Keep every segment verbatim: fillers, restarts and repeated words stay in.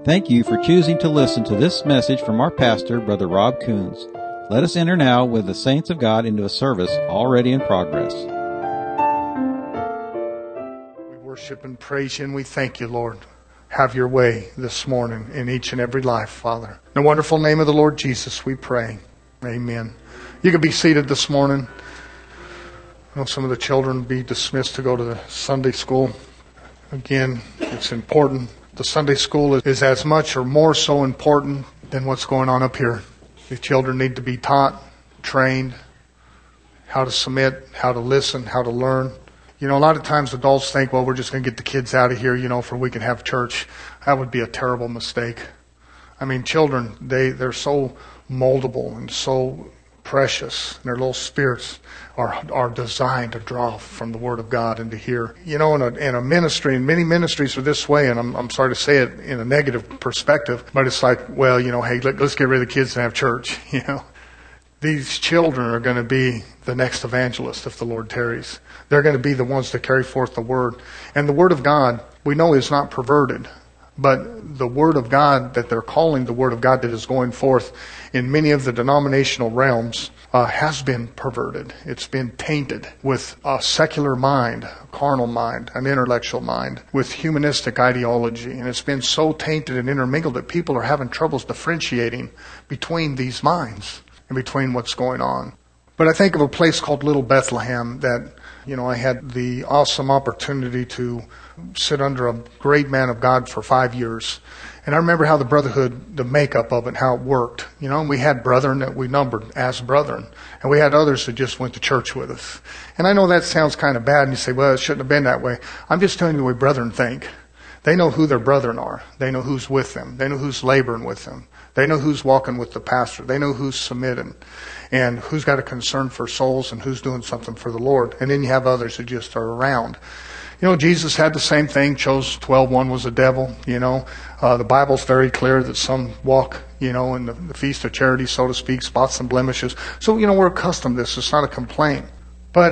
Thank you for choosing to listen to this message from our pastor, Brother Rob Coons. Let us enter now with the saints of God into a service already in progress. We worship and praise you and we thank you, Lord. Have your way this morning in each and every life, Father. In the wonderful name of the Lord Jesus, we pray. Amen. You can be seated this morning. I know some of the children will be dismissed to go to the Sunday school. Again, it's important. The Sunday school is as much or more so important than what's going on up here. The children need to be taught, trained, how to submit, how to listen, how to learn. You know, a lot of times adults think, well, we're just going to get the kids out of here, you know, for we can have church. That would be a terrible mistake. I mean, children, they, they're so moldable and so precious. Their little spirits are are designed to draw from the Word of God and to hear. You know, in a, in a ministry, and many ministries are this way, and I'm, I'm sorry to say it in a negative perspective, but it's like, well, you know, hey, let, let's get rid of the kids and have church, you know. These children are going to be the next evangelist if the Lord tarries. They're going to be the ones to carry forth the Word. And the Word of God, we know, is not perverted. But the Word of God that they're calling the Word of God that is going forth in many of the denominational realms uh, has been perverted. It's been tainted with a secular mind, a carnal mind, an intellectual mind, with humanistic ideology. And it's been so tainted and intermingled that people are having troubles differentiating between these minds and between what's going on. But I think of a place called Little Bethlehem that, you know, I had the awesome opportunity to sit under a great man of God for five years. And I remember how the brotherhood, the makeup of it, how it worked. You know, and we had brethren that we numbered as brethren. And we had others that just went to church with us. And I know that sounds kind of bad, and you say, well, it shouldn't have been that way. I'm just telling you the way brethren think. They know who their brethren are. They know who's with them. They know who's laboring with them. They know who's walking with the pastor. They know who's submitting and who's got a concern for souls and who's doing something for the Lord. And then you have others that just are around. You know, Jesus had the same thing, chose twelve, one was a devil, you know. Uh, the Bible's very clear that some walk, you know, in the, the feast of charity, so to speak, spots and blemishes. So, you know, we're accustomed to this. It's not a complaint. But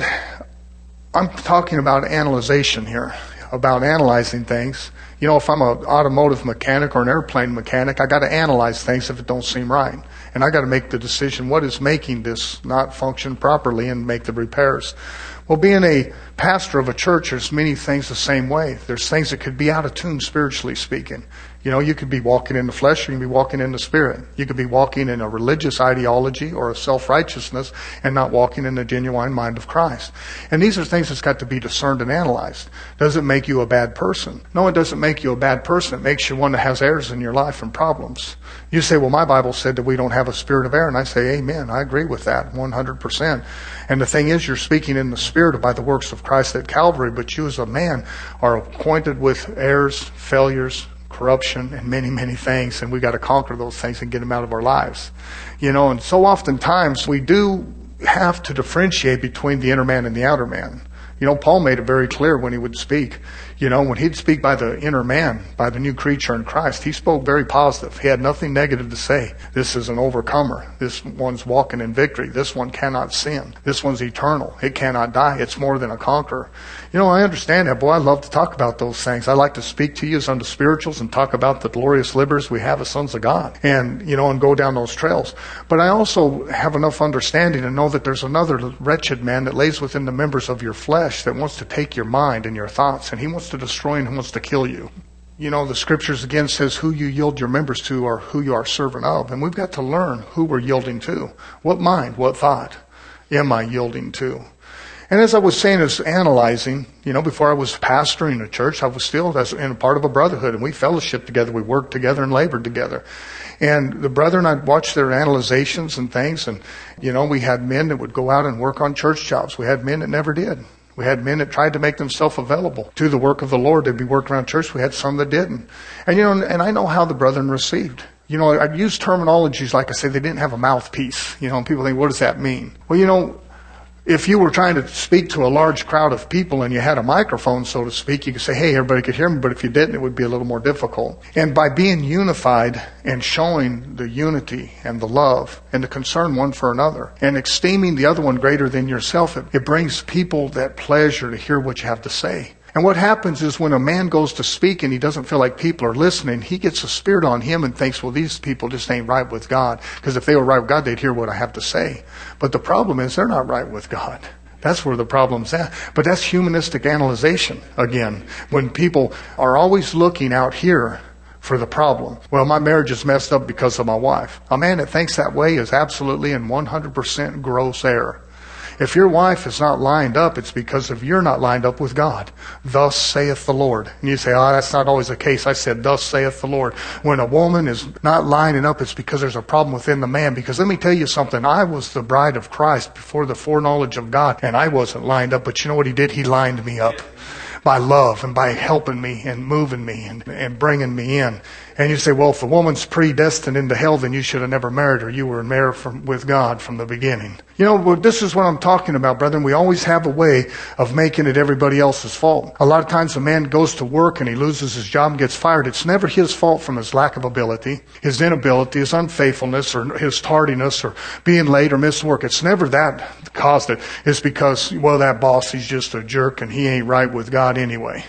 I'm talking about analyzation here, about analyzing things. You know, if I'm an automotive mechanic or an airplane mechanic, I got to analyze things if it don't seem right. And I got to make the decision, what is making this not function properly, and make the repairs. Well, being a pastor of a church, there's many things the same way. There's things that could be out of tune spiritually speaking. You know, you could be walking in the flesh, you can be walking in the spirit. You could be walking in a religious ideology or a self-righteousness and not walking in the genuine mind of Christ. And these are things that's got to be discerned and analyzed. Does it make you a bad person? No, it doesn't make you a bad person. It makes you one that has errors in your life and problems. You say, well, my Bible said that we don't have a spirit of error. And I say, amen. I agree with that one hundred percent. And the thing is, you're speaking in the spirit by the works of Christ at Calvary, but you as a man are acquainted with errors, failures, corruption, and many, many things, and we got to conquer those things and get them out of our lives. You know, and so oftentimes we do have to differentiate between the inner man and the outer man. You know, Paul made it very clear when he would speak. You know, when he'd speak by the inner man, by the new creature in Christ, he spoke very positive. He had nothing negative to say. This is an overcomer. This one's walking in victory. This one cannot sin. This one's eternal. It cannot die. It's more than a conqueror. You know, I understand that. Boy, I love to talk about those things. I like to speak to you as unto spirituals and talk about the glorious liberties we have as sons of God. And, you know, and go down those trails. But I also have enough understanding to know that there's another wretched man that lays within the members of your flesh that wants to take your mind and your thoughts, and he wants to destroy and wants to kill you. You know, the scriptures again says who you yield your members to or who you are servant of. And we've got to learn who we're yielding to. What mind, what thought am I yielding to? And as I was saying, as analyzing, you know, before I was pastoring a church, I was still in a part of a brotherhood, and we fellowshiped together, we worked together and labored together. And the brethren, I'd watch their analyzations and things, and, you know, we had men that would go out and work on church jobs. We had men that never did. We had men that tried to make themselves available to the work of the Lord. They'd be working around church. We had some that didn't. And, you know, and I know how the brethren received. You know, I'd use terminologies like I say, they didn't have a mouthpiece. You know, and people think, what does that mean? Well, you know, if you were trying to speak to a large crowd of people and you had a microphone, so to speak, you could say, hey, everybody could hear me. But if you didn't, it would be a little more difficult. And by being unified and showing the unity and the love and the concern one for another and esteeming the other one greater than yourself, it, it brings people that pleasure to hear what you have to say. And what happens is when a man goes to speak and he doesn't feel like people are listening, he gets a spirit on him and thinks, well, these people just ain't right with God. Because if they were right with God, they'd hear what I have to say. But the problem is they're not right with God. That's where the problem's at. But that's humanistic analyzation again. When people are always looking out here for the problem. Well, my marriage is messed up because of my wife. A man that thinks that way is absolutely in one hundred percent gross error. If your wife is not lined up, it's because of you're not lined up with God. Thus saith the Lord. And you say, oh, that's not always the case. I said, thus saith the Lord. When a woman is not lining up, it's because there's a problem within the man. Because let me tell you something. I was the bride of Christ before the foreknowledge of God, and I wasn't lined up. But you know what he did? He lined me up by love and by helping me and moving me and, and bringing me in. And you say, well, if a woman's predestined into hell, then you should have never married her. You were in marriage from, with God from the beginning. You know, well, this is what I'm talking about, brethren. We always have a way of making it everybody else's fault. A lot of times a man goes to work and he loses his job and gets fired. It's never his fault from his lack of ability, his inability, his unfaithfulness, or his tardiness, or being late or missing work. It's never that caused it. It's because, well, that boss, he's just a jerk and he ain't right with God anyway.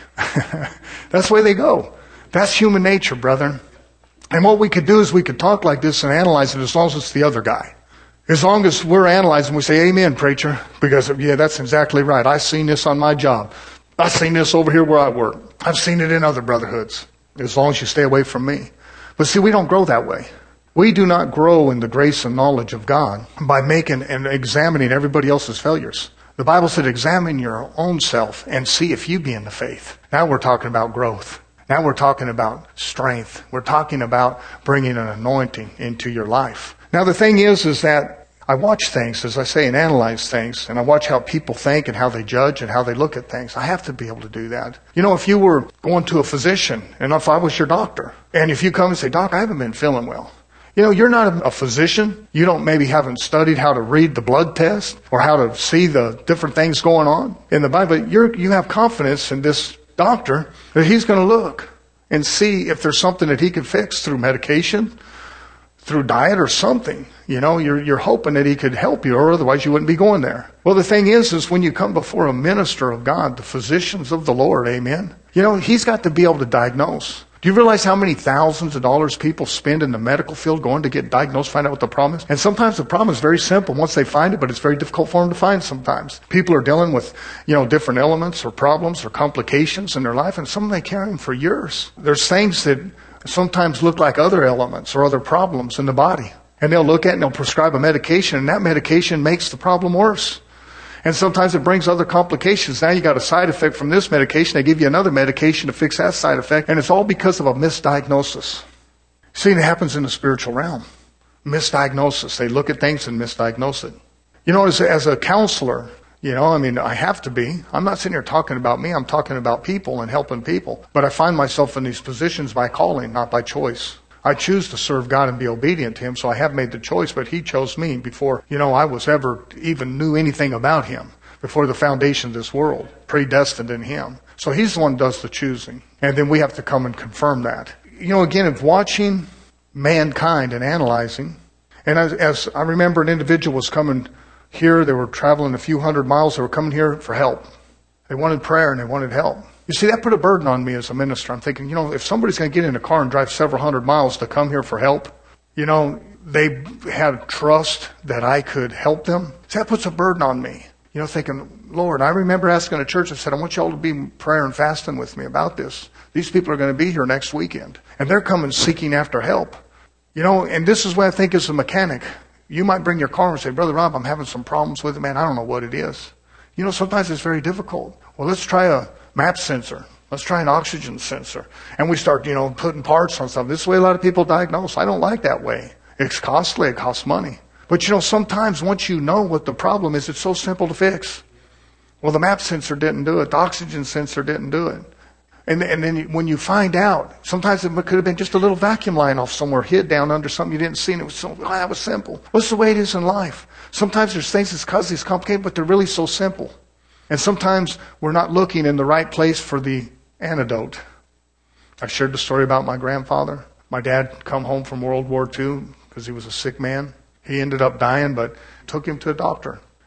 That's the way they go. That's human nature, brethren. And what we could do is we could talk like this and analyze it as long as it's the other guy. As long as we're analyzing, we say, amen, preacher. Because, yeah, that's exactly right. I've seen this on my job. I've seen this over here where I work. I've seen it in other brotherhoods. As long as you stay away from me. But see, we don't grow that way. We do not grow in the grace and knowledge of God by making and examining everybody else's failures. The Bible said, examine your own self and see if you be in the faith. Now we're talking about growth. Now we're talking about strength. We're talking about bringing an anointing into your life. Now the thing is, is that I watch things, as I say, and analyze things, and I watch how people think and how they judge and how they look at things. I have to be able to do that. You know, if you were going to a physician, and if I was your doctor, and if you come and say, Doc, I haven't been feeling well. You know, you're not a physician. You don't maybe haven't studied how to read the blood test or how to see the different things going on in the Bible. You're, you have confidence in this doctor that he's going to look and see if there's something that he can fix through medication, through diet or something. You know, you're, you're hoping that he could help you, or otherwise you wouldn't be going there. Well, the thing is, is when you come before a minister of God, the physicians of the Lord, amen, you know, he's got to be able to diagnose. Do you realize how many thousands of dollars people spend in the medical field going to get diagnosed, find out what the problem is? And sometimes the problem is very simple once they find it, but it's very difficult for them to find sometimes. People are dealing with, you know, different elements or problems or complications in their life, and some of them they carry them for years. There's things that sometimes look like other elements or other problems in the body. And they'll look at it and they'll prescribe a medication, and that medication makes the problem worse. And sometimes it brings other complications. Now you got a side effect from this medication. They give you another medication to fix that side effect. And it's all because of a misdiagnosis. See, it happens in the spiritual realm. Misdiagnosis. They look at things and misdiagnose it. You know, as, as a counselor, you know, I mean, I have to be. I'm not sitting here talking about me. I'm talking about people and helping people. But I find myself in these positions by calling, not by choice. I choose to serve God and be obedient to Him, so I have made the choice, but He chose me before, you know, I was ever even knew anything about Him, before the foundation of this world, predestined in Him. So He's the one who does the choosing. And then we have to come and confirm that. You know, again, of watching mankind and analyzing, and as, as I remember an individual was coming here, they were traveling a few hundred miles, they were coming here for help. They wanted prayer and they wanted help. You see, that put a burden on me as a minister. I'm thinking, you know, if somebody's going to get in a car and drive several hundred miles to come here for help, you know, they had trust that I could help them. So that puts a burden on me. You know, thinking, Lord, I remember asking a church, I said, I want you all to be prayer and fasting with me about this. These people are going to be here next weekend. And they're coming seeking after help. You know, and this is what I think as a mechanic. You might bring your car and say, Brother Rob, I'm having some problems with it, man. I don't know what it is. You know, sometimes it's very difficult. Well, let's try a map sensor. Let's try an oxygen sensor. And we start, you know, putting parts on something. This is the way a lot of people diagnose. I don't like that way. It's costly. It costs money. But, you know, sometimes once you know what the problem is, it's so simple to fix. Well, the map sensor didn't do it. The oxygen sensor didn't do it. And, and then when you find out, sometimes it could have been just a little vacuum line off somewhere hid down under something you didn't see. And it was so, oh, that was simple. What's the way it is in life? Sometimes there's things that's cause these complicated, but they're really so simple. And sometimes we're not looking in the right place for the antidote. I've shared the story about my grandfather. My dad come home from World War Two because he was a sick man. He ended up dying, but took him to a doctor.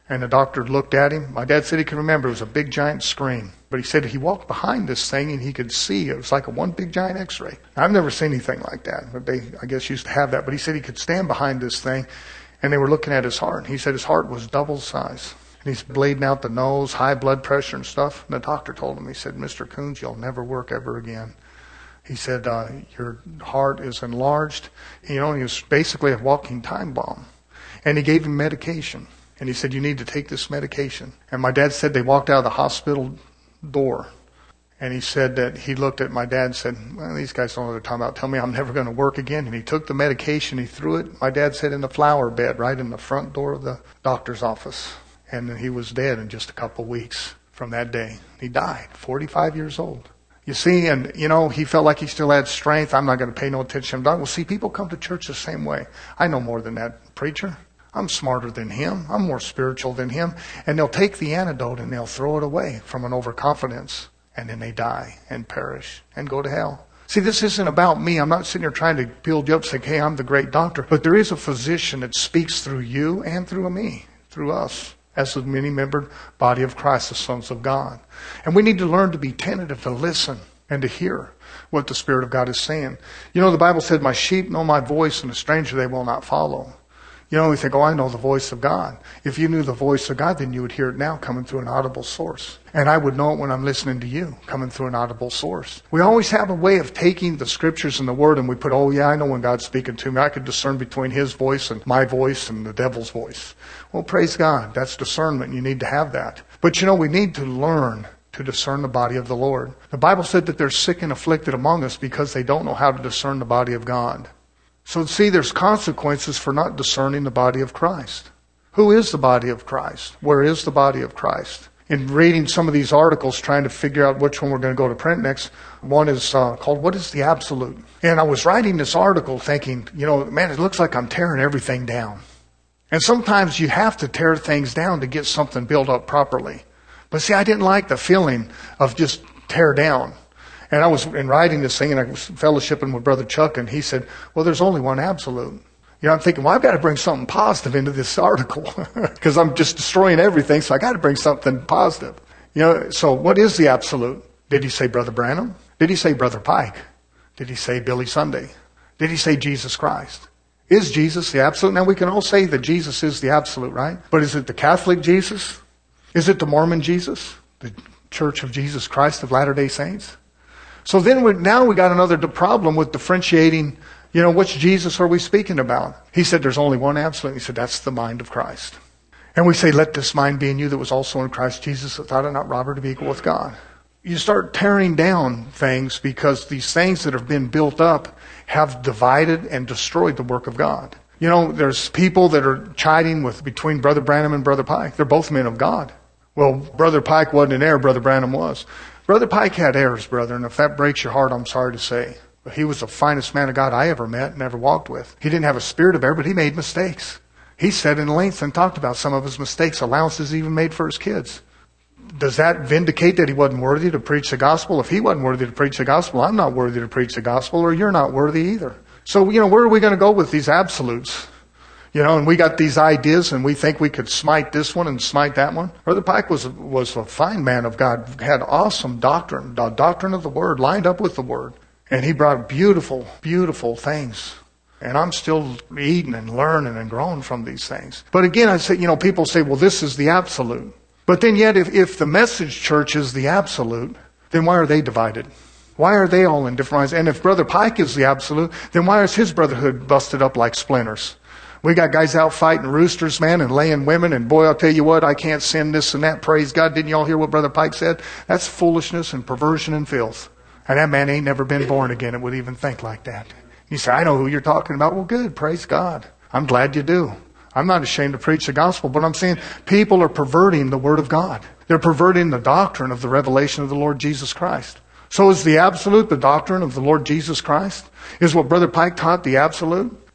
And the doctor looked at him. My dad said he could remember. It was a big, giant screen. But he said he walked behind this thing and he could see. It was like a one big, giant x-ray. I've never seen anything like that. But they, I guess, used to have that. But he said he could stand behind this thing. And they were looking at his heart. He said his heart was double size. And he's bleeding out the nose, high blood pressure and stuff. And the doctor told him, he said, Mister Coons, you'll never work ever again. He said, uh, your heart is enlarged. You know, he was basically a walking time bomb. And he gave him medication. And he said, you need to take this medication. And my dad said they walked out of the hospital door. And he said that he looked at my dad and said, well, these guys don't know what they're talking about. Tell me I'm never going to work again. And he took the medication. He threw it, my dad said, in the flower bed right in the front door of the doctor's office. And he was dead in just a couple of weeks from that day. He died, forty-five years old. You see, and, you know, he felt like he still had strength. I'm not going to pay no attention. Well, see, people come to church the same way. I know more than that preacher. I'm smarter than him. I'm more spiritual than him. And they'll take the antidote and they'll throw it away from an overconfidence. And then they die and perish and go to hell. See, this isn't about me. I'm not sitting here trying to build you up saying, hey, I'm the great doctor. But there is a physician that speaks through you and through me, through us, as the many-membered body of Christ, the sons of God. And we need to learn to be tentative, to listen and to hear what the Spirit of God is saying. You know, the Bible said, my sheep know my voice, and a stranger they will not follow. You know, we think, oh, I know the voice of God. If you knew the voice of God, then you would hear it now coming through an audible source. And I would know it when I'm listening to you, coming through an audible source. We always have a way of taking the scriptures and the word and we put, oh, yeah, I know when God's speaking to me. I could discern between his voice and my voice and the devil's voice. Well, praise God. That's discernment. You need to have that. But, you know, we need to learn to discern the body of the Lord. The Bible said that they're sick and afflicted among us because they don't know how to discern the body of God. So see, there's consequences for not discerning the body of Christ. Who is the body of Christ? Where is the body of Christ? In reading some of these articles, trying to figure out which one we're going to go to print next, one is uh, called, What is the Absolute? And I was writing this article thinking, you know, man, it looks like I'm tearing everything down. And sometimes you have to tear things down to get something built up properly. But see, I didn't like the feeling of just tear down. And I was in writing this thing, and I was fellowshipping with Brother Chuck, and he said, well, there's only one absolute. You know, I'm thinking, well, I've got to bring something positive into this article because I'm just destroying everything, so I got to bring something positive. You know, so what is the absolute? Did he say Brother Branham? Did he say Brother Pike? Did he say Billy Sunday? Did he say Jesus Christ? Is Jesus the absolute? Now, we can all say that Jesus is the absolute, right? But is it the Catholic Jesus? Is it the Mormon Jesus? The Church of Jesus Christ of Latter-day Saints? So then we, now we got another problem with differentiating, you know, which Jesus are we speaking about? He said there's only one absolute. He said that's the mind of Christ. And we say, let this mind be in you that was also in Christ Jesus, that thought it not robbery to be equal with God. You start tearing down things because these things that have been built up have divided and destroyed the work of God. You know, there's people that are chiding with between Brother Branham and Brother Pike. They're both men of God. Well, Brother Pike wasn't an error, Brother Branham was. Brother Pike had errors, brother, and if that breaks your heart, I'm sorry to say. But he was the finest man of God I ever met and ever walked with. He didn't have a spirit of error, but he made mistakes. He said in length and talked about some of his mistakes, allowances even made for his kids. Does that vindicate that he wasn't worthy to preach the gospel? If he wasn't worthy to preach the gospel, I'm not worthy to preach the gospel, or you're not worthy either. So, you know, where are we going to go with these absolutes? You know, and we got these ideas and we think we could smite this one and smite that one. Brother Pike was, was a fine man of God, had awesome doctrine, the doctrine of the Word, lined up with the Word. And he brought beautiful, beautiful things. And I'm still eating and learning and growing from these things. But again, I say, you know, people say, well, this is the absolute. But then yet, if, if the message church is the absolute, then why are they divided? Why are they all in different ways? And if Brother Pike is the absolute, then why is his brotherhood busted up like splinters? We got guys out fighting roosters, man, and laying women. And boy, I'll tell you what, I can't sin this and that. Praise God. Didn't y'all hear what Brother Pike said? That's foolishness and perversion and filth. And that man ain't never been born again and would even think like that. You say, I know who you're talking about. Well, good. Praise God. I'm glad you do. I'm not ashamed to preach the gospel, but I'm saying people are perverting the Word of God. They're perverting the doctrine of the revelation of the Lord Jesus Christ. So is the absolute the doctrine of the Lord Jesus Christ? Is what Brother Pike taught the absolute?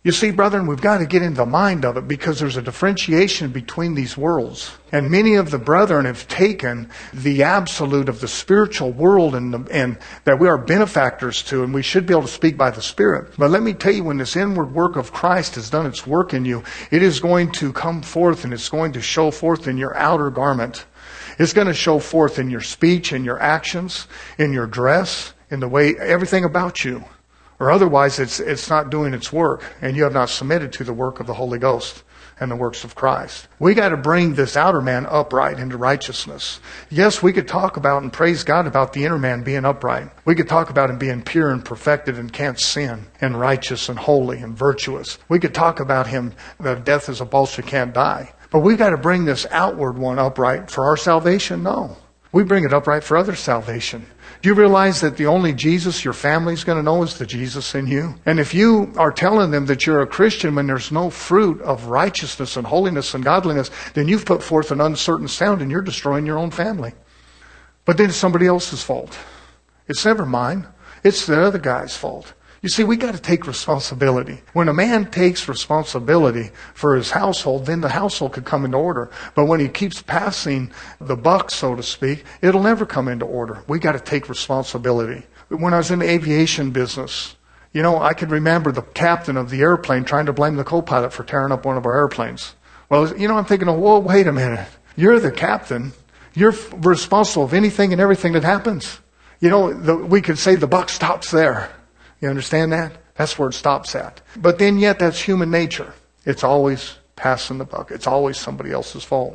You see, brethren, we've got to get into the mind of it because there's a differentiation between these worlds. And many of the brethren have taken the absolute of the spiritual world and, the, and that we are benefactors to, and we should be able to speak by the Spirit. But let me tell you, when this inward work of Christ has done its work in you, it is going to come forth and it's going to show forth in your outer garment. It's going to show forth in your speech, in your actions, in your dress, in the way, everything about you. Or otherwise, it's it's not doing its work, and you have not submitted to the work of the Holy Ghost and the works of Christ. We got to bring this outer man upright into righteousness. Yes, we could talk about and praise God about the inner man being upright. We could talk about him being pure and perfected and can't sin and righteous and holy and virtuous. We could talk about him that death is a vulture can't die. But we've got to bring this outward one upright for our salvation? No. We bring it upright for other salvation. Do you realize that the only Jesus your family's going to know is the Jesus in you? And if you are telling them that you're a Christian when there's no fruit of righteousness and holiness and godliness, then you've put forth an uncertain sound and you're destroying your own family. But then it's somebody else's fault. It's never mine. It's the other guy's fault. You see, we got to take responsibility. When a man takes responsibility for his household, then the household could come into order. But when he keeps passing the buck, so to speak, it'll never come into order. We got to take responsibility. When I was in the aviation business, you know, I could remember the captain of the airplane trying to blame the co-pilot for tearing up one of our airplanes. Well, you know, I'm thinking, oh, whoa, wait a minute. You're the captain. You're responsible of anything and everything that happens. You know, the, we could say the buck stops there. You understand that? That's where it stops at. But then yet that's human nature. It's always passing the buck. It's always somebody else's fault.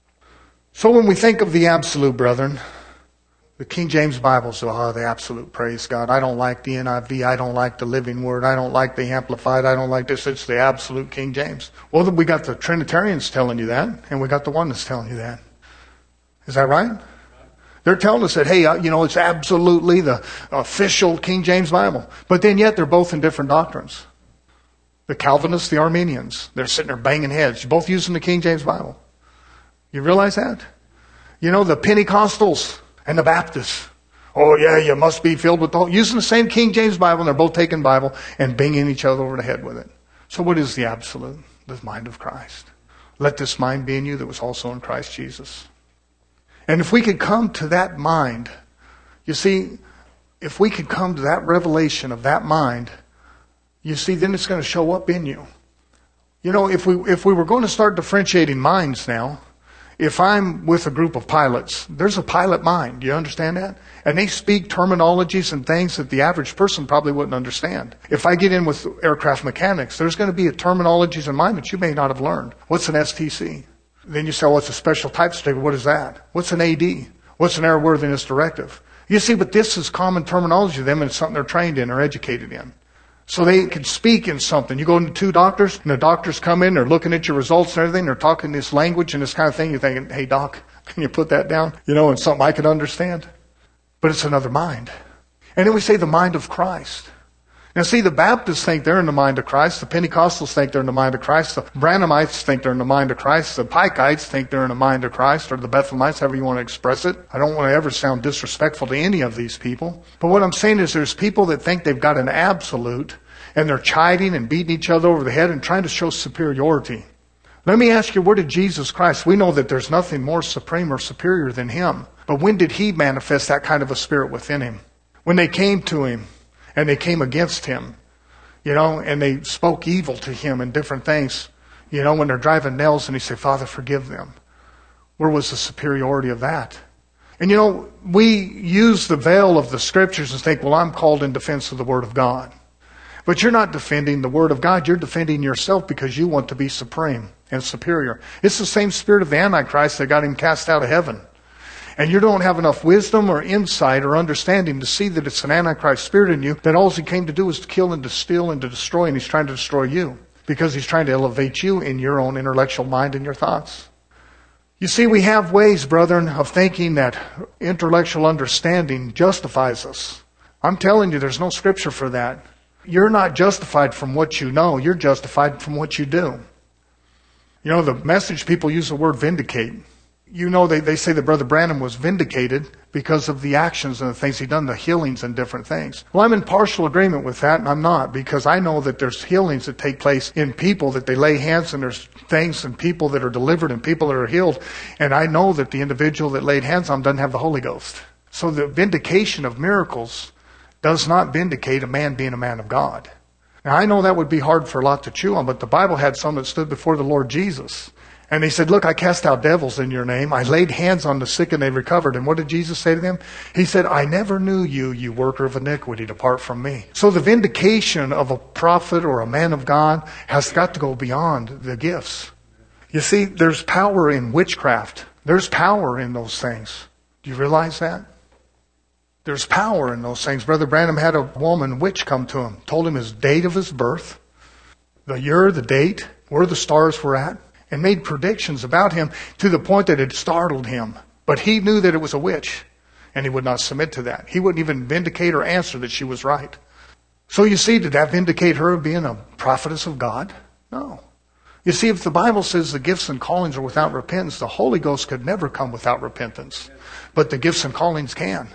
So when we think of the absolute, brethren, the King James Bible says, oh, the absolute, praise God. I don't like the N I V. I don't like the Living Word. I don't like the Amplified. I don't like this. It's the absolute King James. Well, then we got the Trinitarians telling you that, and we got the oneness telling you that. Is that right? They're telling us that, hey, you know, it's absolutely the official King James Bible. But then yet they're both in different doctrines. The Calvinists, the Arminians, they're sitting there banging heads, both using the King James Bible. You realize that? You know, the Pentecostals and the Baptists. Oh, yeah, you must be filled with the Holy, using the same King James Bible, and they're both taking Bible and banging each other over the head with it. So what is the absolute? The mind of Christ. Let this mind be in you that was also in Christ Jesus. And if we could come to that mind, you see, if we could come to that revelation of that mind, you see, then it's going to show up in you. You know, if we if we were going to start differentiating minds now, if I'm with a group of pilots, there's a pilot mind. Do you understand that? And they speak terminologies and things that the average person probably wouldn't understand. If I get in with aircraft mechanics, there's going to be a terminologies in mind that you may not have learned. What's an S T C? Then you say, well, it's a special type certificate. What is that? What's an A D? What's an airworthiness directive? You see, but this is common terminology to them, and it's something they're trained in or educated in. So they can speak in something. You go into two doctors, and the doctors come in, they're looking at your results and everything, they're talking this language and this kind of thing. You're thinking, hey, doc, can you put that down? You know, and something I could understand. But it's another mind. And then we say the mind of Christ. Now see, the Baptists think they're in the mind of Christ. The Pentecostals think they're in the mind of Christ. The Branhamites think they're in the mind of Christ. The Pikeites think they're in the mind of Christ. Or the Bethlehemites, however you want to express it. I don't want to ever sound disrespectful to any of these people. But what I'm saying is there's people that think they've got an absolute, and they're chiding and beating each other over the head and trying to show superiority. Let me ask you, where did Jesus Christ? We know that there's nothing more supreme or superior than Him. But when did He manifest that kind of a spirit within Him? When they came to Him. And they came against Him, you know, and they spoke evil to Him and different things. You know, when they're driving nails and He said, Father, forgive them. Where was the superiority of that? And you know, we use the veil of the Scriptures and think, well, I'm called in defense of the Word of God. But you're not defending the Word of God. You're defending yourself because you want to be supreme and superior. It's the same spirit of the Antichrist that got him cast out of heaven. And you don't have enough wisdom or insight or understanding to see that it's an Antichrist spirit in you, that all he came to do is to kill and to steal and to destroy, and he's trying to destroy you because he's trying to elevate you in your own intellectual mind and your thoughts. You see, we have ways, brethren, of thinking that intellectual understanding justifies us. I'm telling you, there's no scripture for that. You're not justified from what you know. You're justified from what you do. You know, the Message people use the word vindicate. You know, they, they say that Brother Branham was vindicated because of the actions and the things he'd done, the healings and different things. Well, I'm in partial agreement with that, and I'm not, because I know that there's healings that take place in people, that they lay hands, and there's things and people that are delivered and people that are healed. And I know that the individual that laid hands on doesn't have the Holy Ghost. So the vindication of miracles does not vindicate a man being a man of God. Now, I know that would be hard for a lot to chew on, but the Bible had some that stood before the Lord Jesus. And he said, look, I cast out devils in your name. I laid hands on the sick and they recovered. And what did Jesus say to them? He said, I never knew you, you worker of iniquity. Depart from me. So the vindication of a prophet or a man of God has got to go beyond the gifts. You see, there's power in witchcraft. There's power in those things. Do you realize that? There's power in those things. Brother Branham had a woman witch come to him, told him his date of his birth, the year, the date, where the stars were at, and made predictions about him to the point that it startled him. But he knew that it was a witch, and he would not submit to that. He wouldn't even vindicate or answer that she was right. So you see, did that vindicate her of being a prophetess of God? No. You see, if the Bible says the gifts and callings are without repentance, the Holy Ghost could never come without repentance. But the gifts and callings can.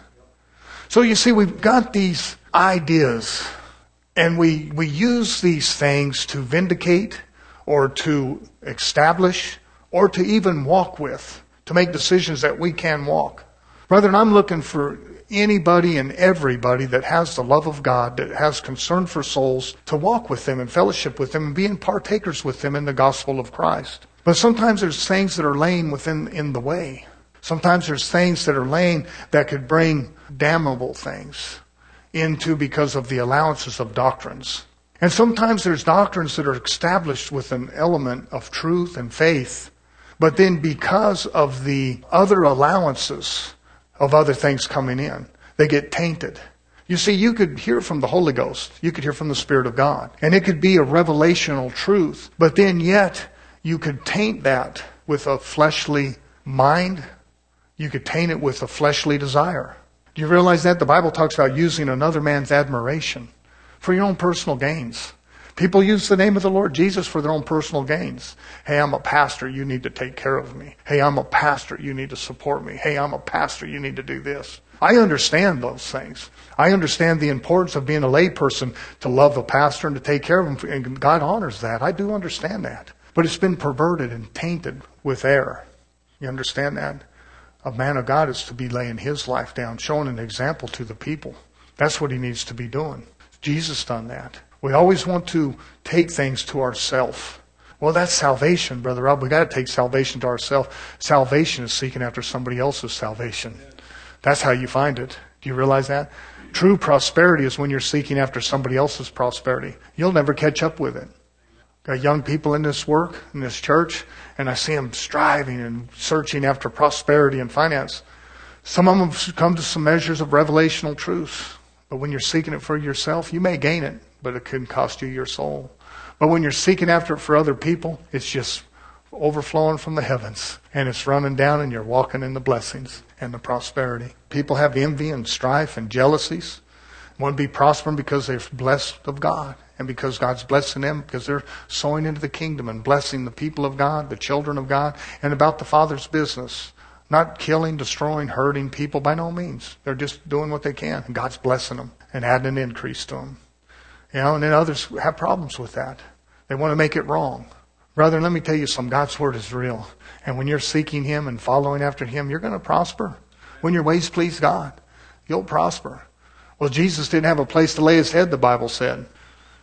So you see, we've got these ideas, and we, we use these things to vindicate or to establish, or to even walk with, to make decisions that we can walk. Brethren, I'm looking for anybody and everybody that has the love of God, that has concern for souls, to walk with them and fellowship with them and being partakers with them in the gospel of Christ. But sometimes there's things that are laying within in the way. Sometimes there's things that are laying that could bring damnable things into because of the allowances of doctrines. And sometimes there's doctrines that are established with an element of truth and faith, but then because of the other allowances of other things coming in, they get tainted. You see, you could hear from the Holy Ghost. You could hear from the Spirit of God. And it could be a revelational truth, but then yet you could taint that with a fleshly mind. You could taint it with a fleshly desire. Do you realize that? The Bible talks about using another man's admiration for your own personal gains. People use the name of the Lord Jesus for their own personal gains. Hey, I'm a pastor, you need to take care of me. Hey, I'm a pastor, you need to support me. Hey, I'm a pastor, you need to do this. I understand those things. I understand the importance of being a lay person, to love a pastor and to take care of him. And God honors that. I do understand that. But it's been perverted and tainted with error. You understand that? A man of God is to be laying his life down, showing an example to the people. That's what he needs to be doing. Jesus done that. We always want to take things to ourselves. Well, that's salvation, Brother Rob. We got to take salvation to ourselves. Salvation is seeking after somebody else's salvation. That's how you find it. Do you realize that? True prosperity is when you're seeking after somebody else's prosperity. You'll never catch up with it. Got young people in this work, in this church, and I see them striving and searching after prosperity and finance. Some of them have come to some measures of revelational truth. But when you're seeking it for yourself, you may gain it, but it could cost you your soul. But when you're seeking after it for other people, it's just overflowing from the heavens. And it's running down and you're walking in the blessings and the prosperity. People have envy and strife and jealousies. Want to be prospering because they're blessed of God. And because God's blessing them, because they're sowing into the kingdom and blessing the people of God, the children of God, and about the Father's business. Not killing, destroying, hurting people by no means. They're just doing what they can. And God's blessing them and adding an increase to them. You know, and then others have problems with that. They want to make it wrong. Brother, let me tell you something. God's word is real. And when you're seeking Him and following after Him, you're going to prosper. When your ways please God, you'll prosper. Well, Jesus didn't have a place to lay His head, the Bible said. It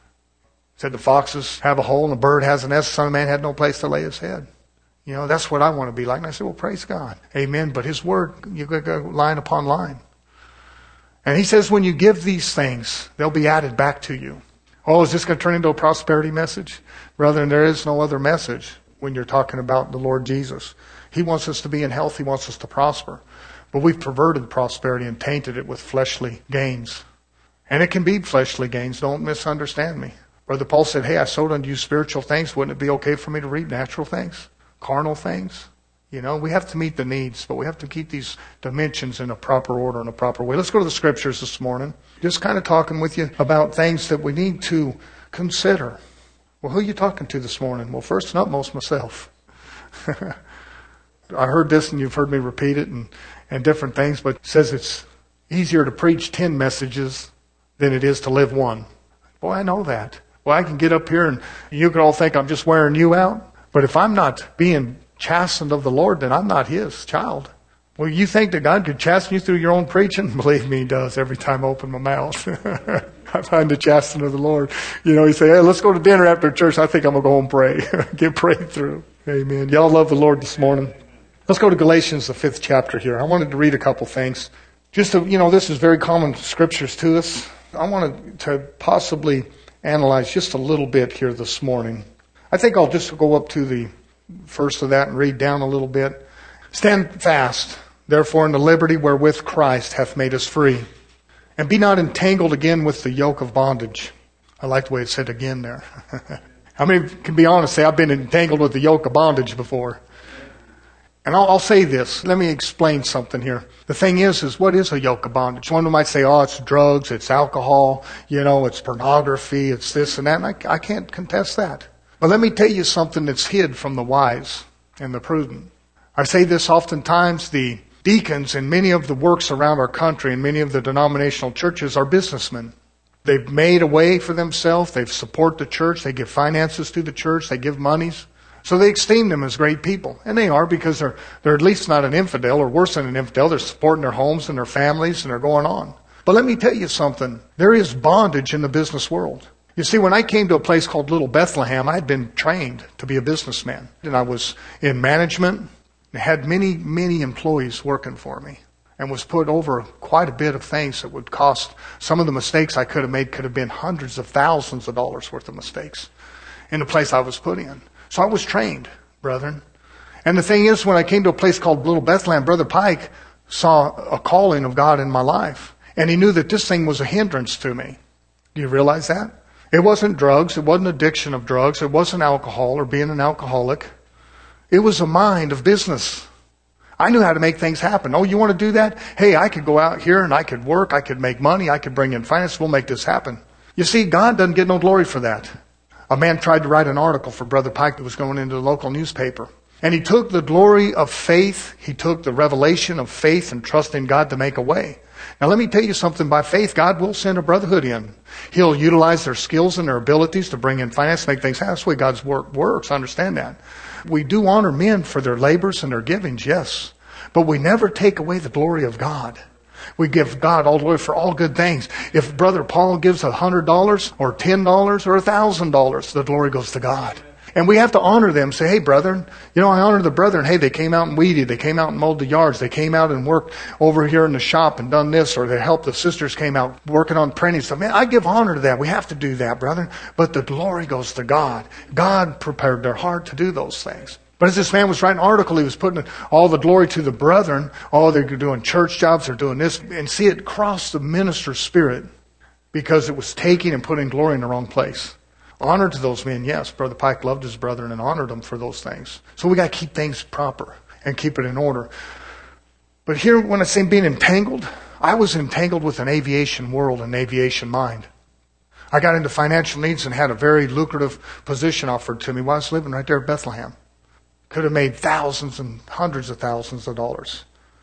said the foxes have a hole and the bird has a nest. The Son of Man had no place to lay His head. You know, that's what I want to be like. And I said, well, praise God. Amen. But His word, you go line upon line. And He says when you give these things, they'll be added back to you. Oh, is this going to turn into a prosperity message? Brother, there is no other message when you're talking about the Lord Jesus. He wants us to be in health. He wants us to prosper. But we've perverted prosperity and tainted it with fleshly gains. And it can be fleshly gains. Don't misunderstand me. Brother Paul said, hey, I sowed unto you spiritual things. Wouldn't it be okay for me to reap natural things? Carnal things? You know, we have to meet the needs, but we have to keep these dimensions in a proper order, in a proper way. Let's go to the scriptures this morning. Just kind of talking with you about things that we need to consider. Well, who are you talking to this morning? Well, first and utmost, myself. I heard this and you've heard me repeat it and, and different things, but it says it's easier to preach ten messages than it is to live one. Boy, I know that. Well, I can get up here and you can all think I'm just wearing you out. But if I'm not being chastened of the Lord, then I'm not His child. Well, you think that God could chasten you through your own preaching? Believe me, He does every time I open my mouth. I find the chastening of the Lord. You know, He say, hey, let's go to dinner after church. I think I'm going to go home and pray. Get prayed through. Amen. Y'all love the Lord this morning. Let's go to Galatians, the fifth chapter here. I wanted to read a couple things. Just to, you know, this is very common scriptures to us. I wanted to possibly analyze just a little bit here this morning. I think I'll just go up to the first of that and read down a little bit. Stand fast, therefore, in the liberty wherewith Christ hath made us free. And be not entangled again with the yoke of bondage. I like the way it said again there. How many can be honest, say, I've been entangled with the yoke of bondage before? And I'll, I'll say this. Let me explain something here. The thing is, is what is a yoke of bondage? One might say, oh, it's drugs, it's alcohol, you know, it's pornography, it's this and that. And I, I can't contest that. But let me tell you something that's hid from the wise and the prudent. I say this oftentimes, the deacons in many of the works around our country and many of the denominational churches are businessmen. They've made a way for themselves. They've support the church. They give finances to the church. They give monies. So they esteem them as great people. And they are, because they're, they're at least not an infidel, or worse than an infidel. They're supporting their homes and their families, and they're going on. But let me tell you something. There is bondage in the business world. You see, when I came to a place called Little Bethlehem, I had been trained to be a businessman. And I was in management and had many, many employees working for me, and was put over quite a bit of things that would cost. Some of the mistakes I could have made could have been hundreds of thousands of dollars worth of mistakes in the place I was put in. So I was trained, brethren. And the thing is, when I came to a place called Little Bethlehem, Brother Pike saw a calling of God in my life. And he knew that this thing was a hindrance to me. Do you realize that? It wasn't drugs. It wasn't addiction of drugs. It wasn't alcohol or being an alcoholic. It was a mind of business. I knew how to make things happen. Oh, you want to do that? Hey, I could go out here and I could work. I could make money. I could bring in finance. We'll make this happen. You see, God doesn't get no glory for that. A man tried to write an article for Brother Pike that was going into the local newspaper. And he took the glory of faith. He took the revelation of faith and trust in God to make a way. Now, let me tell you something. By faith, God will send a brotherhood in. He'll utilize their skills and their abilities to bring in finance, make things happen. That's the way God's work works. Understand that. We do honor men for their labors and their givings, yes. But we never take away the glory of God. We give God all the glory for all good things. If Brother Paul gives a hundred dollars or ten dollars or a thousand dollars, the glory goes to God. And we have to honor them. Say, hey, brethren, you know, I honor the brethren. Hey, they came out and weeded. They came out and mowed the yards. They came out and worked over here in the shop and done this. Or they helped the sisters came out working on printing stuff. Man, I give honor to that. We have to do that, brethren. But the glory goes to God. God prepared their heart to do those things. But as this man was writing an article, he was putting all the glory to the brethren. Oh, they're doing church jobs. They're doing this. And see, it crossed the minister's spirit because it was taking and putting glory in the wrong place. Honor to those men, yes. Brother Pike loved his brethren and honored them for those things. So we got to keep things proper and keep it in order. But here, when I say being entangled, I was entangled with an aviation world and aviation mind. I got into financial needs and had a very lucrative position offered to me while I was living right there at Bethlehem. Could have made thousands and hundreds of thousands of dollars.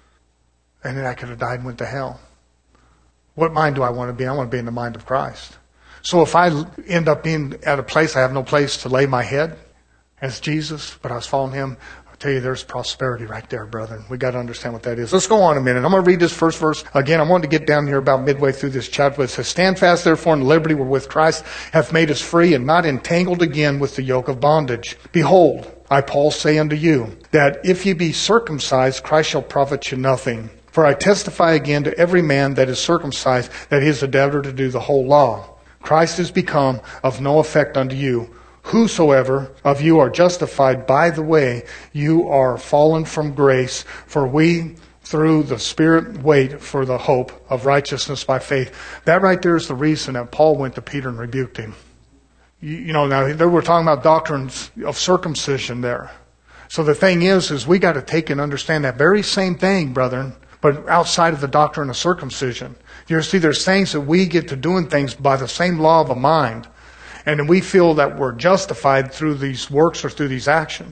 And then I could have died and went to hell. What mind do I want to be in? I want to be in the mind of Christ. So if I end up being at a place, I have no place to lay my head as Jesus, but I was following Him, I'll tell you there's prosperity right there, brethren. We got to understand what that is. Let's go on a minute. I'm going to read this first verse. Again, I wanted to get down here about midway through this chapter. It says, stand fast therefore in the liberty wherewith Christ hath made us free, and not entangled again with the yoke of bondage. Behold, I, Paul, say unto you, that if ye be circumcised, Christ shall profit you nothing. For I testify again to every man that is circumcised, that he is a debtor to do the whole law. Christ is become of no effect unto you. Whosoever of you are justified by the way, you are fallen from grace. For we through the Spirit wait for the hope of righteousness by faith. That right there is the reason that Paul went to Peter and rebuked him. You, you know, now they were talking about doctrines of circumcision there. So the thing is, is we got to take and understand that very same thing, brethren, but outside of the doctrine of circumcision. You see, there's things that we get to doing things by the same law of a mind. And we feel that we're justified through these works or through these actions.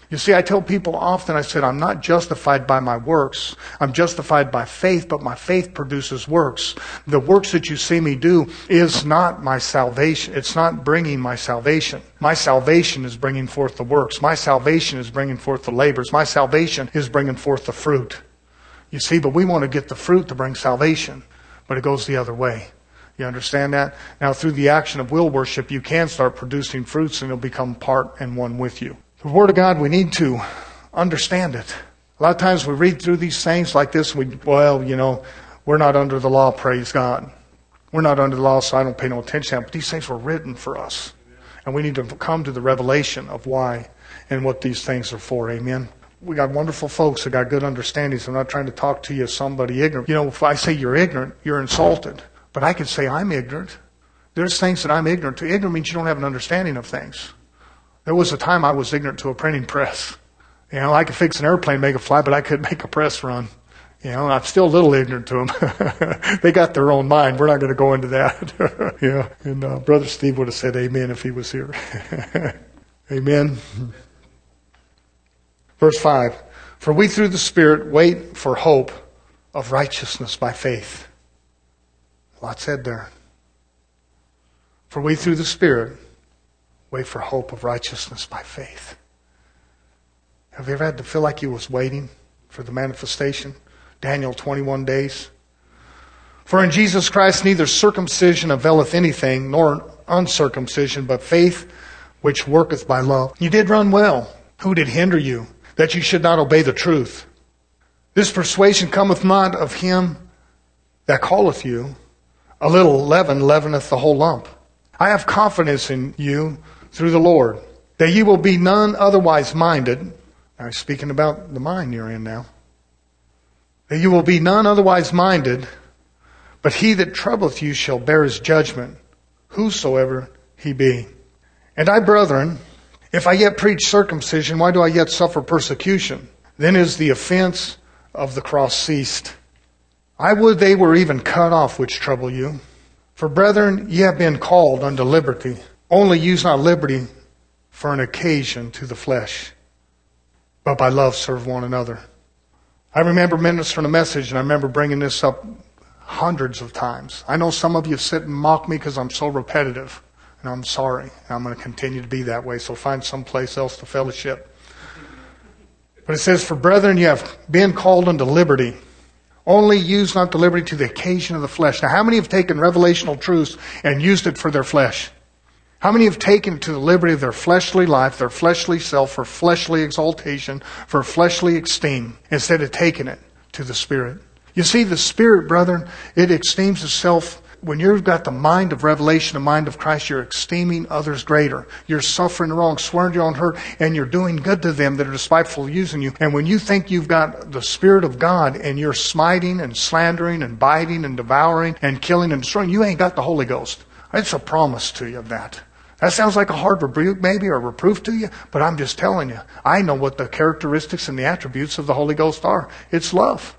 You see, I tell people often, I said, I'm not justified by my works. I'm justified by faith, but my faith produces works. The works that you see me do is not my salvation. It's not bringing my salvation. My salvation is bringing forth the works. My salvation is bringing forth the labors. My salvation is bringing forth the fruit. You see, but we want to get the fruit to bring salvation, but it goes the other way. You understand that? Now, through the action of will worship, you can start producing fruits and it'll become part and one with you. The Word of God, we need to understand it. A lot of times we read through these things like this, we, well, you know, we're not under the law, praise God. We're not under the law, so I don't pay no attention to them. But these things were written for us. And we need to come to the revelation of why and what these things are for. Amen. We got wonderful folks that got good understandings. I'm not trying to talk to you as somebody ignorant. You know, if I say you're ignorant, you're insulted. But I could say I'm ignorant. There's things that I'm ignorant to. Ignorant means you don't have an understanding of things. There was a time I was ignorant to a printing press. You know, I could fix an airplane, make it fly, but I couldn't make a press run. You know, I'm still a little ignorant to them. They got their own mind. We're not going to go into that. Yeah. And uh, Brother Steve would have said amen if he was here. Amen. Verse five. For we through the Spirit wait for hope of righteousness by faith. A lot said there. For we through the Spirit wait for hope of righteousness by faith. Have you ever had to feel like you was waiting for the manifestation? Daniel, twenty-one days. For in Jesus Christ neither circumcision availeth anything, nor uncircumcision, but faith which worketh by love. You did run well. Who did hinder you, that you should not obey the truth? This persuasion cometh not of him that calleth you. A little leaven leaveneth the whole lump. I have confidence in you through the Lord, that ye will be none otherwise minded. I'm speaking about the mind you're in now. That you will be none otherwise minded, but he that troubleth you shall bear his judgment, whosoever he be. And I, brethren, if I yet preach circumcision, why do I yet suffer persecution? Then is the offense of the cross ceased. I would they were even cut off which trouble you. For brethren, ye have been called unto liberty. Only use not liberty for an occasion to the flesh, but by love serve one another. I remember ministering a message, and I remember bringing this up hundreds of times. I know some of you sit and mock me because I'm so repetitive, and I'm sorry. And I'm going to continue to be that way, so find someplace else to fellowship. But it says, for brethren, you have been called unto liberty. Only use not the liberty to the occasion of the flesh. Now, how many have taken revelational truths and used it for their flesh? How many have taken it to the liberty of their fleshly life, their fleshly self, for fleshly exaltation, for fleshly esteem, instead of taking it to the Spirit? You see, the Spirit, brethren, it esteems itself. When you've got the mind of revelation, the mind of Christ, you're esteeming others greater. You're suffering wrong, swearing your own hurt, and you're doing good to them that are despiteful of using you. And when you think you've got the Spirit of God and you're smiting and slandering and biting and devouring and killing and destroying, you ain't got the Holy Ghost. It's a promise to you of that. That sounds like a hard rebuke maybe, or a reproof to you, but I'm just telling you. I know what the characteristics and the attributes of the Holy Ghost are. It's love.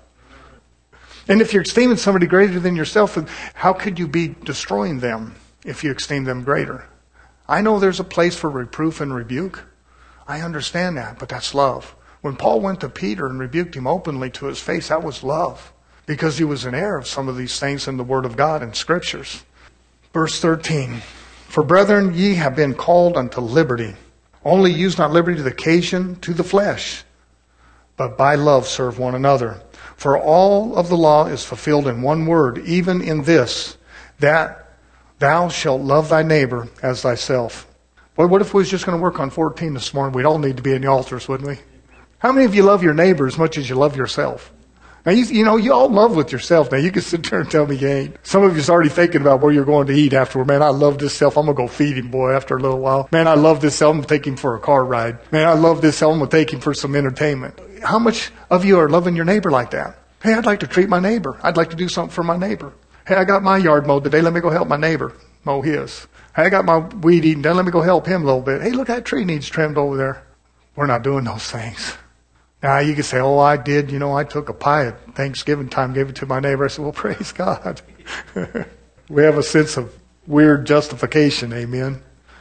And if you're esteeming somebody greater than yourself, how could you be destroying them if you esteem them greater? I know there's a place for reproof and rebuke. I understand that, but that's love. When Paul went to Peter and rebuked him openly to his face, that was love, because he was in error of some of these things in the Word of God and Scriptures. Verse thirteen. For brethren, ye have been called unto liberty. Only use not liberty to the occasion to the flesh, but by love serve one another. For all of the law is fulfilled in one word, even in this, that thou shalt love thy neighbor as thyself. Boy, what if we was just going to work on fourteen this morning? We'd all need to be in the altars, wouldn't we? How many of you love your neighbor as much as you love yourself? Now, you, you know, you all love with yourself. Now, you can sit there and tell me you ain't. Some of you's already thinking about where you're going to eat afterward. Man, I love this self. I'm going to go feed him, boy, after a little while. Man, I love this self. I'm going to take him for a car ride. Man, I love this self. I'm going to take him for some entertainment. How much of you are loving your neighbor like that? Hey, I'd like to treat my neighbor. I'd like to do something for my neighbor. Hey, I got my yard mowed today. Let me go help my neighbor mow his. Hey, I got my weed eaten done. Let me go help him a little bit. Hey, look, that tree needs trimmed over there. We're not doing those things. Now, you can say, oh, I did. You know, I took a pie at Thanksgiving time, gave it to my neighbor. I said, well, praise God. We have a sense of weird justification, amen.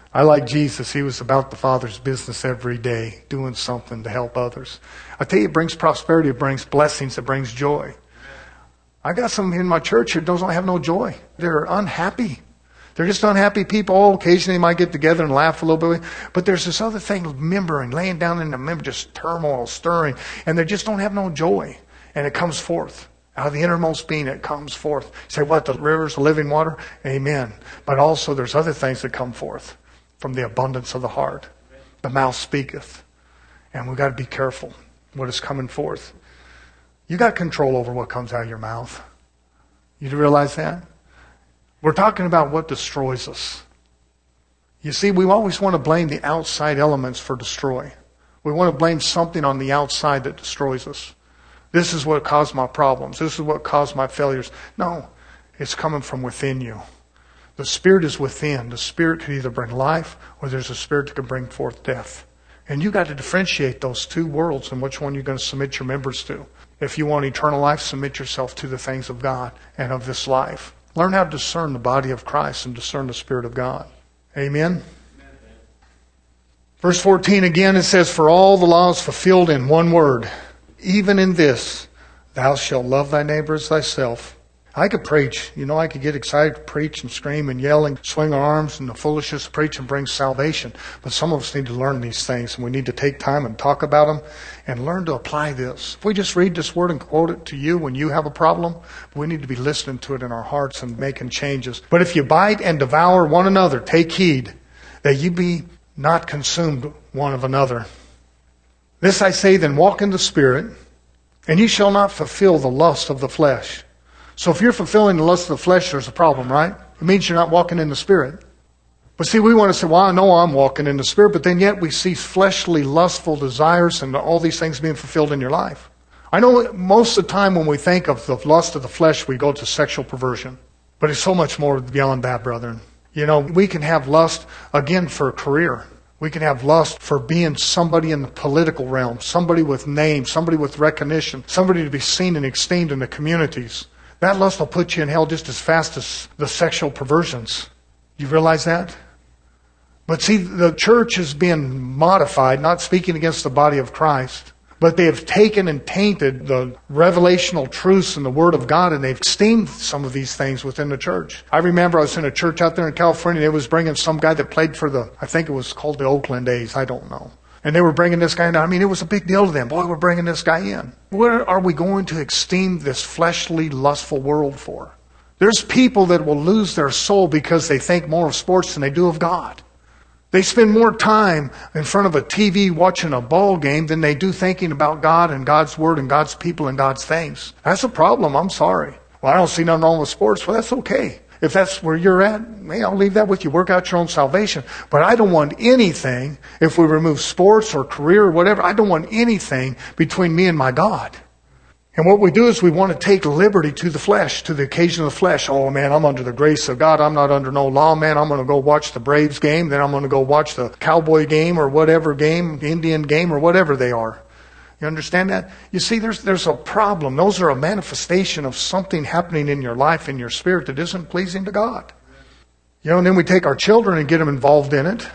I like Jesus. He was about the Father's business every day, doing something to help others. I tell you, it brings prosperity. It brings blessings. It brings joy. I got some in my church who don't have no joy. They're unhappy. They're just unhappy people. Oh, occasionally they might get together and laugh a little bit. But there's this other thing, remembering, laying down in the member, just turmoil, stirring. And they just don't have no joy. And it comes forth. Out of the innermost being, it comes forth. You say, what, the rivers of living water? Amen. But also there's other things that come forth from the abundance of the heart. The mouth speaketh. And we've got to be careful what is coming forth. You got control over what comes out of your mouth. You realize that? We're talking about what destroys us. You see, we always want to blame the outside elements for destroy. We want to blame something on the outside that destroys us. This is what caused my problems. This is what caused my failures. No, it's coming from within you. The Spirit is within. The Spirit could either bring life or there's a Spirit that can bring forth death. And you got to differentiate those two worlds and which one you're going to submit your members to. If you want eternal life, submit yourself to the things of God and of this life. Learn how to discern the body of Christ and discern the Spirit of God. Amen. Verse fourteen again, it says, for all the law is fulfilled in one word. Even in this, thou shalt love thy neighbor as thyself. I could preach. You know, I could get excited to preach and scream and yell and swing our arms, and the foolishness of preaching brings salvation. But some of us need to learn these things, and we need to take time and talk about them and learn to apply this. If we just read this word and quote it to you when you have a problem, we need to be listening to it in our hearts and making changes. But if you bite and devour one another, take heed that ye be not consumed one of another. This I say, then walk in the Spirit, and ye shall not fulfill the lust of the flesh. So if you're fulfilling the lust of the flesh, there's a problem, right? It means you're not walking in the Spirit. But see, we want to say, well, I know I'm walking in the Spirit, but then yet we see fleshly, lustful desires and all these things being fulfilled in your life. I know most of the time when we think of the lust of the flesh, we go to sexual perversion. But it's so much more beyond that, brethren. You know, we can have lust, again, for a career. We can have lust for being somebody in the political realm, somebody with name, somebody with recognition, somebody to be seen and esteemed in the communities. That lust will put you in hell just as fast as the sexual perversions. You realize that? But see, the church is being modified, not speaking against the body of Christ, but they have taken and tainted the revelational truths in the Word of God, and they've esteemed some of these things within the church. I remember I was in a church out there in California. They was bringing some guy that played for the, I think it was called the Oakland A's. I don't know. And they were bringing this guy in. I mean, it was a big deal to them. Boy, we're bringing this guy in. What are we going to esteem this fleshly, lustful world for? There's people that will lose their soul because they think more of sports than they do of God. They spend more time in front of a T V watching a ball game than they do thinking about God and God's Word and God's people and God's things. That's a problem. I'm sorry. Well, I don't see nothing wrong with sports. Well, that's okay. If that's where you're at, hey, I'll leave that with you. Work out your own salvation. But I don't want anything, if we remove sports or career or whatever, I don't want anything between me and my God. And what we do is we want to take liberty to the flesh, to the occasion of the flesh. Oh, man, I'm under the grace of God. I'm not under no law, man. I'm going to go watch the Braves game. Then I'm going to go watch the Cowboy game or whatever game, Indian game or whatever they are. You understand that? You see, there's there's a problem. Those are a manifestation of something happening in your life, in your spirit, that isn't pleasing to God. You know, and then we take our children and get them involved in it.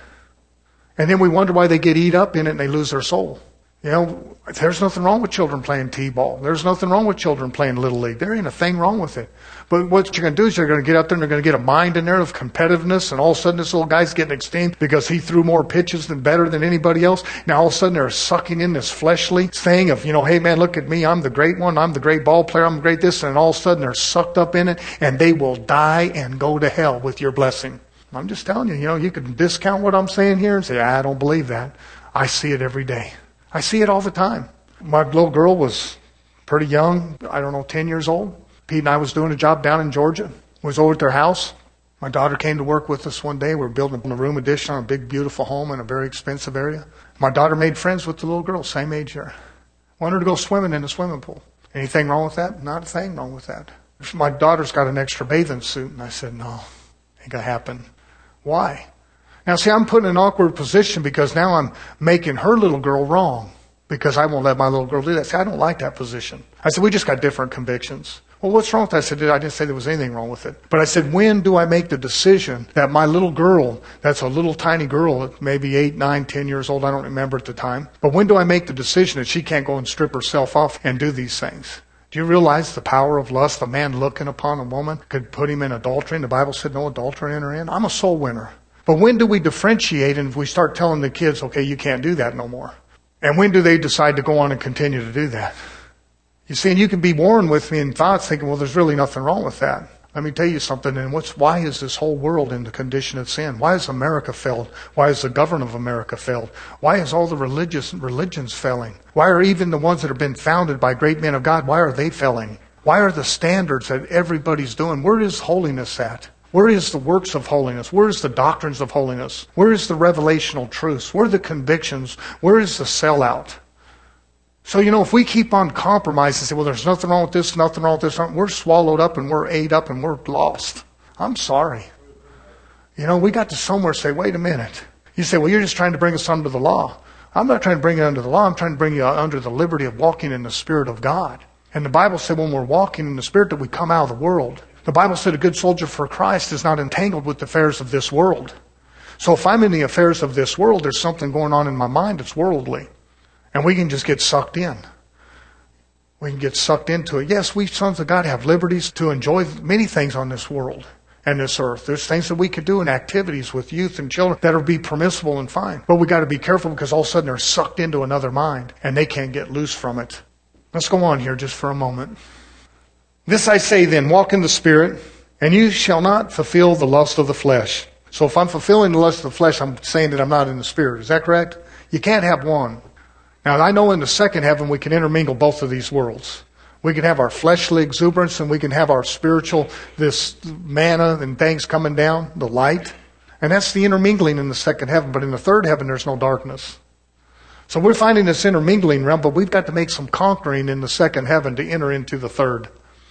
And then we wonder why they get eat up in it and they lose their soul. You know, there's nothing wrong with children playing t-ball. There's nothing wrong with children playing Little League. There ain't a thing wrong with it. But what you're going to do is you're going to get out there and they're going to get a mind in there of competitiveness, and all of a sudden this little guy's getting esteemed because he threw more pitches than better than anybody else. Now all of a sudden they're sucking in this fleshly thing of, you know, hey man, look at me. I'm the great one. I'm the great ball player. I'm the great this. And all of a sudden they're sucked up in it, and they will die and go to hell with your blessing. I'm just telling you, you know, you can discount what I'm saying here and say, I don't believe that. I see it every day. I see it all the time. My little girl was pretty young, I don't know, ten years old. Pete and I was doing a job down in Georgia. We was over at their house. My daughter came to work with us one day. We were building a room addition on a big, beautiful home in a very expensive area. My daughter made friends with the little girl, same age here. Wanted her to go swimming in the swimming pool. Anything wrong with that? Not a thing wrong with that. My daughter's got an extra bathing suit. And I said, no, ain't gonna happen. Why? Now, see, I'm put in an awkward position because now I'm making her little girl wrong because I won't let my little girl do that. See, I don't like that position. I said, we just got different convictions. Well, what's wrong with that? I said, I didn't say there was anything wrong with it. But I said, when do I make the decision that my little girl, that's a little tiny girl, maybe eight, nine, ten years old, I don't remember at the time, but when do I make the decision that she can't go and strip herself off and do these things? Do you realize the power of lust? A man looking upon a woman could put him in adultery, and the Bible said no adultery enter in. I'm a soul winner. But when do we differentiate and we start telling the kids, okay, you can't do that no more? And when do they decide to go on and continue to do that? You see, and you can be warned with me in thoughts thinking, well, there's really nothing wrong with that. Let me tell you something, and what's, why is this whole world in the condition of sin? Why has America failed? Why has the government of America failed? Why is all the religious religions failing? Why are even the ones that have been founded by great men of God, why are they failing? Why are the standards that everybody's doing? Where is holiness at? Where is the works of holiness? Where is the doctrines of holiness? Where is the revelational truths? Where are the convictions? Where is the sellout? So, you know, if we keep on compromising and say, well, there's nothing wrong with this, nothing wrong with this, we're swallowed up and we're ate up and we're lost. I'm sorry. You know, we got to somewhere say, wait a minute. You say, well, you're just trying to bring us under the law. I'm not trying to bring you under the law. I'm trying to bring you under the liberty of walking in the Spirit of God. And the Bible said when we're walking in the Spirit that we come out of the world. The Bible said a good soldier for Christ is not entangled with the affairs of this world. So if I'm in the affairs of this world, there's something going on in my mind that's worldly. And we can just get sucked in. We can get sucked into it. Yes, we sons of God have liberties to enjoy many things on this world and this earth. There's things that we could do in activities with youth and children that will be permissible and fine. But we got to be careful because all of a sudden they're sucked into another mind and they can't get loose from it. Let's go on here just for a moment. This I say then, walk in the Spirit, and you shall not fulfill the lust of the flesh. So if I'm fulfilling the lust of the flesh, I'm saying that I'm not in the Spirit. Is that correct? You can't have one. Now, I know in the second heaven we can intermingle both of these worlds. We can have our fleshly exuberance and we can have our spiritual, this manna and things coming down, the light. And that's the intermingling in the second heaven. But in the third heaven, there's no darkness. So we're finding this intermingling realm, but we've got to make some conquering in the second heaven to enter into the third.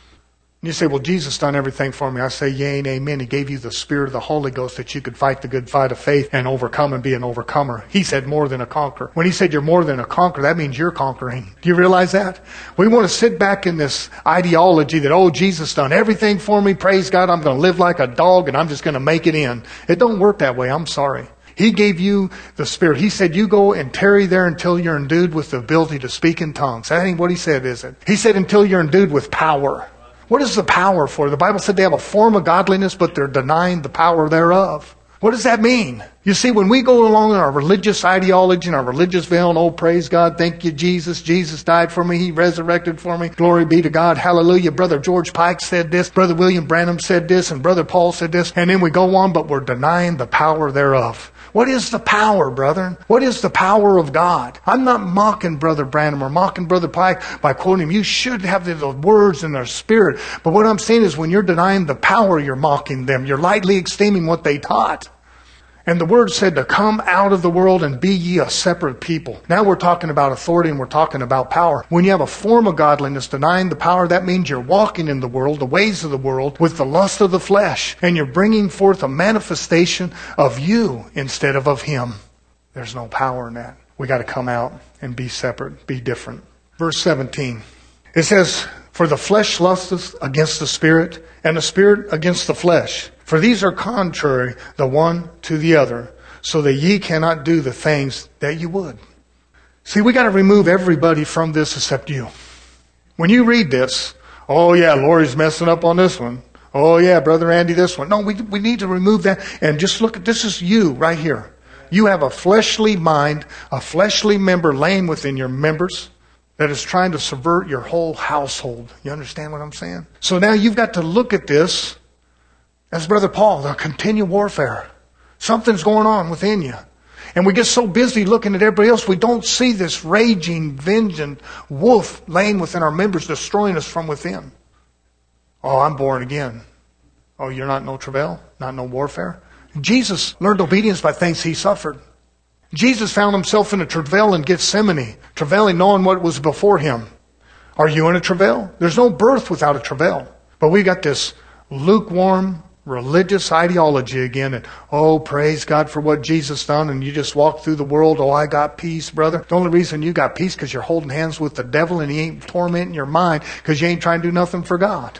And you say, well, Jesus done everything for me. I say, yea and amen. He gave you the Spirit of the Holy Ghost that you could fight the good fight of faith and overcome and be an overcomer. He said more than a conqueror. When he said you're more than a conqueror, that means you're conquering. Do you realize that? We want to sit back in this ideology that, oh, Jesus done everything for me. Praise God. I'm going to live like a dog and I'm just going to make it in. It don't work that way. I'm sorry. He gave you the Spirit. He said, you go and tarry there until you're endued with the ability to speak in tongues. That ain't what he said, is it? He said until you're endued with power. What is the power for? The Bible said they have a form of godliness, but they're denying the power thereof. What does that mean? You see, when we go along in our religious ideology and our religious veil, and oh, praise God, thank you, Jesus. Jesus died for me. He resurrected for me. Glory be to God. Hallelujah. Brother George Pike said this. Brother William Branham said this. And Brother Paul said this. And then we go on, but we're denying the power thereof. What is the power, brethren? What is the power of God? I'm not mocking Brother Branham or mocking Brother Pike by quoting him. You should have the words in their spirit. But what I'm saying is when you're denying the power, you're mocking them. You're lightly esteeming what they taught. And the word said to come out of the world and be ye a separate people. Now we're talking about authority and we're talking about power. When you have a form of godliness denying the power, that means you're walking in the world, the ways of the world, with the lust of the flesh. And you're bringing forth a manifestation of you instead of of him. There's no power in that. We got to come out and be separate, be different. Verse seventeen. It says, for the flesh lusteth against the Spirit, and the Spirit against the flesh. For these are contrary the one to the other, so that ye cannot do the things that you would. See, we got to remove everybody from this except you. When you read this, oh yeah, Lori's messing up on this one. Oh yeah, Brother Andy, this one. No, we we need to remove that and just look at, this is you right here. You have a fleshly mind, a fleshly member laying within your members that is trying to subvert your whole household. You understand what I'm saying? So now you've got to look at this as Brother Paul, the continual warfare. Something's going on within you. And we get so busy looking at everybody else, we don't see this raging, vengeant wolf laying within our members, destroying us from within. Oh, I'm born again. Oh, you're not no travail? Not no warfare? Jesus learned obedience by things he suffered. Jesus found himself in a travail in Gethsemane, travailing knowing what was before him. Are you in a travail? There's no birth without a travail. But we got this lukewarm, religious ideology again. And, oh, praise God for what Jesus done. And you just walk through the world. Oh, I got peace, brother. The only reason you got peace because you're holding hands with the devil and he ain't tormenting your mind because you ain't trying to do nothing for God.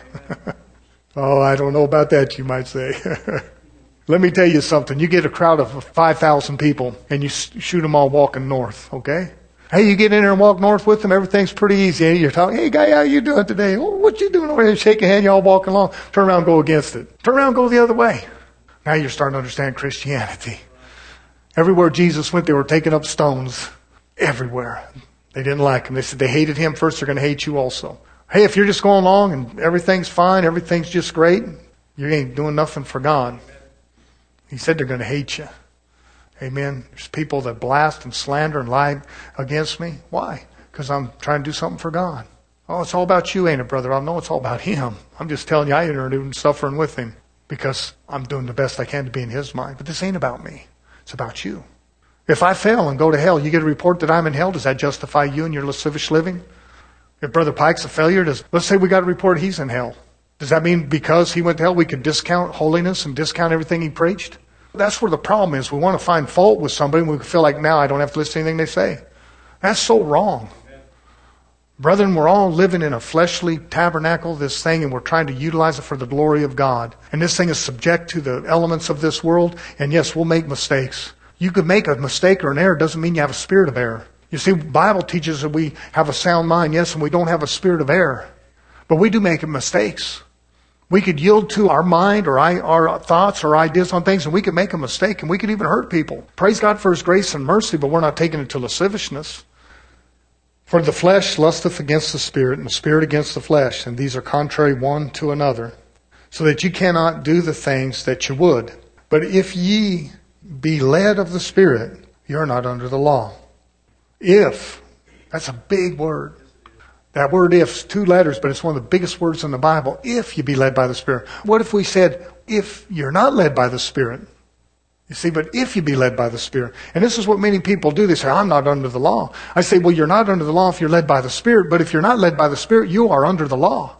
Oh, I don't know about that, you might say. Let me tell you something. You get a crowd of five thousand people and you shoot them all walking north, okay? Hey, you get in there and walk north with them, everything's pretty easy. You're talking, hey, guy, how you doing today? Oh, what you doing over there? Shake a hand, you all walking along. Turn around and go against it. Turn around and go the other way. Now you're starting to understand Christianity. Everywhere Jesus went, they were taking up stones. Everywhere. They didn't like him. They said they hated him first, they're going to hate you also. Hey, if you're just going along and everything's fine, everything's just great, you ain't doing nothing for God. He said they're going to hate you. Amen. There's people that blast and slander and lie against me. Why? Because I'm trying to do something for God. Oh, it's all about you, ain't it, brother? I know it's all about him. I'm just telling you, I ain't even suffering with him because I'm doing the best I can to be in his mind. But this ain't about me. It's about you. If I fail and go to hell, you get a report that I'm in hell. Does that justify you and your lascivious living? If Brother Pike's a failure, does let's say we got a report he's in hell. Does that mean because he went to hell we could discount holiness and discount everything he preached? That's where the problem is. We want to find fault with somebody and we feel like now I don't have to listen to anything they say. That's so wrong. Brethren, we're all living in a fleshly tabernacle, this thing, and we're trying to utilize it for the glory of God. And this thing is subject to the elements of this world. And yes, we'll make mistakes. You could make a mistake or an error. It doesn't mean you have a spirit of error. You see, the Bible teaches that we have a sound mind, yes, and we don't have a spirit of error. But we do make mistakes. We could yield to our mind or our thoughts or ideas on things, and we could make a mistake, and we could even hurt people. Praise God for His grace and mercy, but we're not taking it to lasciviousness. For the flesh lusteth against the Spirit, and the Spirit against the flesh, and these are contrary one to another, so that you cannot do the things that you would. But if ye be led of the Spirit, you are not under the law. If, that's a big word. That word if is two letters, but it's one of the biggest words in the Bible. If you be led by the Spirit. What if we said, if you're not led by the Spirit? You see, but if you be led by the Spirit. And this is what many people do. They say, I'm not under the law. I say, well, you're not under the law if you're led by the Spirit. But if you're not led by the Spirit, you are under the law.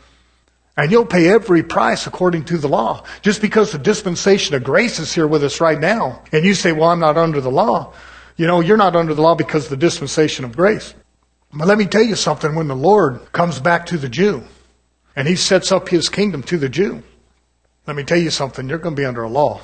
And you'll pay every price according to the law. Just because the dispensation of grace is here with us right now. And you say, well, I'm not under the law. You know, you're not under the law because of the dispensation of grace. But let me tell you something. When the Lord comes back to the Jew and He sets up His kingdom to the Jew, let me tell you something. You're going to be under a law.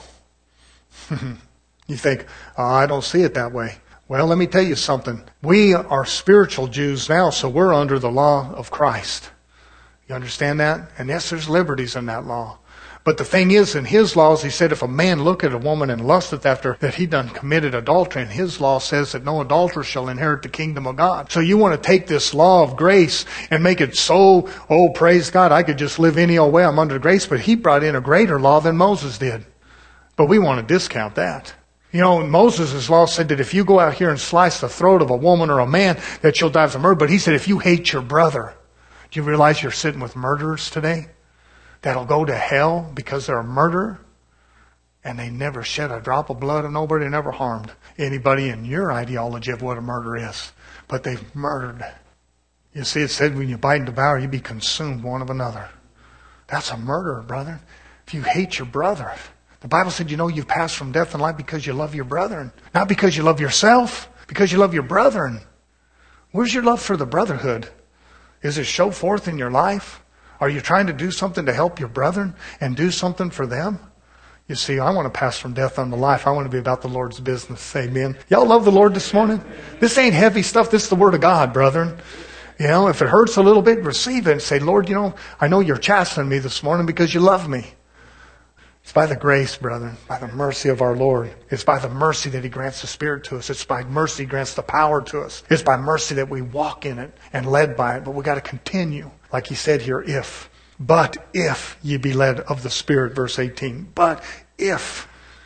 You think, oh, I don't see it that way. Well, let me tell you something. We are spiritual Jews now, so we're under the law of Christ. You understand that? And yes, there's liberties in that law. But the thing is, in His laws, He said if a man look at a woman and lusteth after, that he done committed adultery. And His law says that no adulterer shall inherit the kingdom of God. So you want to take this law of grace and make it so, oh, praise God, I could just live any old way, I'm under grace. But He brought in a greater law than Moses did. But we want to discount that. You know, Moses' law said that if you go out here and slice the throat of a woman or a man, that you'll die for murder. But He said if you hate your brother, do you realize you're sitting with murderers today? That'll go to hell because they're a murderer. And they never shed a drop of blood on nobody, never harmed anybody in your ideology of what a murder is. But they've murdered. You see, it said when you bite and devour, you be consumed one of another. That's a murderer, brother. If you hate your brother. The Bible said, you know, you've passed from death and life because you love your brethren. Not because you love yourself, because you love your brethren. Where's your love for the brotherhood? Is it show forth in your life? Are you trying to do something to help your brethren and do something for them? You see, I want to pass from death unto life. I want to be about the Lord's business. Amen. Y'all love the Lord this morning? This ain't heavy stuff. This is the Word of God, brethren. You know, if it hurts a little bit, receive it and say, Lord, you know, I know you're chastening me this morning because you love me. It's by the grace, brethren, by the mercy of our Lord. It's by the mercy that He grants the Spirit to us. It's by mercy He grants the power to us. It's by mercy that we walk in it and led by it. But we got to continue. Like He said here, if. But if ye be led of the Spirit, verse eighteen. But if.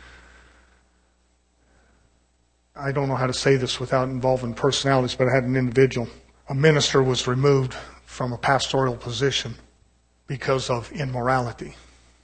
I don't know how to say this without involving personalities, but I had an individual. A minister was removed from a pastoral position because of immorality.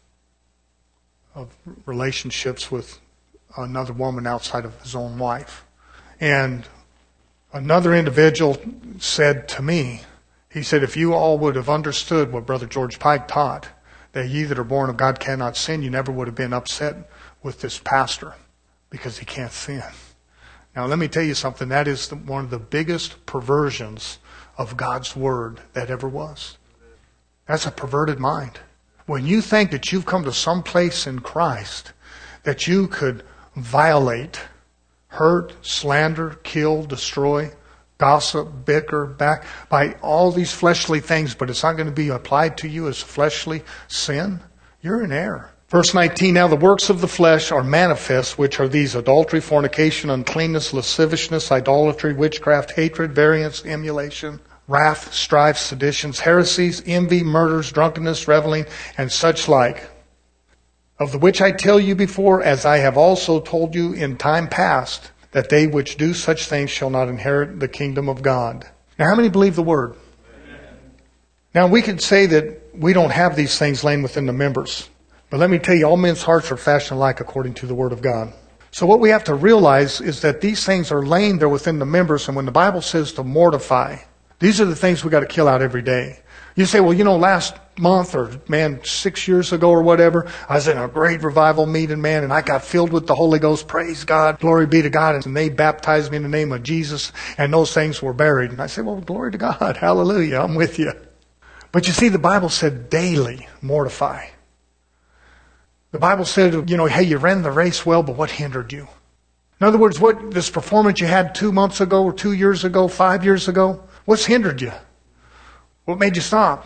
Of relationships with another woman outside of his own wife. And another individual said to me, he said, if you all would have understood what Brother George Pike taught, that ye that are born of God cannot sin, you never would have been upset with this pastor because he can't sin. Now let me tell you something. That is the, one of the biggest perversions of God's Word that ever was. That's a perverted mind. When you think that you've come to some place in Christ that you could violate, hurt, slander, kill, destroy, gossip, bicker, back by all these fleshly things, but it's not going to be applied to you as fleshly sin, you're in error. Verse nineteen, now the works of the flesh are manifest, which are these: adultery, fornication, uncleanness, lasciviousness, idolatry, witchcraft, hatred, variance, emulation, wrath, strife, seditions, heresies, envy, murders, drunkenness, reveling, and such like. Of the which I tell you before, as I have also told you in time past, that they which do such things shall not inherit the kingdom of God. Now, how many believe the Word? Amen. Now, we could say that we don't have these things laying within the members. But let me tell you, all men's hearts are fashioned alike according to the Word of God. So what we have to realize is that these things are laying there within the members, and when the Bible says to mortify, these are the things we got to kill out every day. You say, well, you know, last month or, man, six years ago or whatever, I was in a great revival meeting, man, and I got filled with the Holy Ghost. Praise God. Glory be to God. And they baptized me in the name of Jesus, and those things were buried. And I said, well, glory to God. Hallelujah. I'm with you. But you see, the Bible said daily mortify. The Bible said, you know, hey, you ran the race well, but what hindered you? In other words, what this performance you had two months ago or two years ago, five years ago, what's hindered you? What made you stop?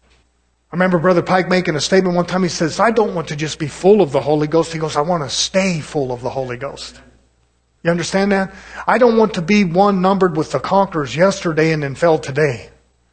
I remember Brother Pike making a statement one time. He says, I don't want to just be full of the Holy Ghost. He goes, I want to stay full of the Holy Ghost. You understand that? I don't want to be one numbered with the conquerors yesterday and then fell today.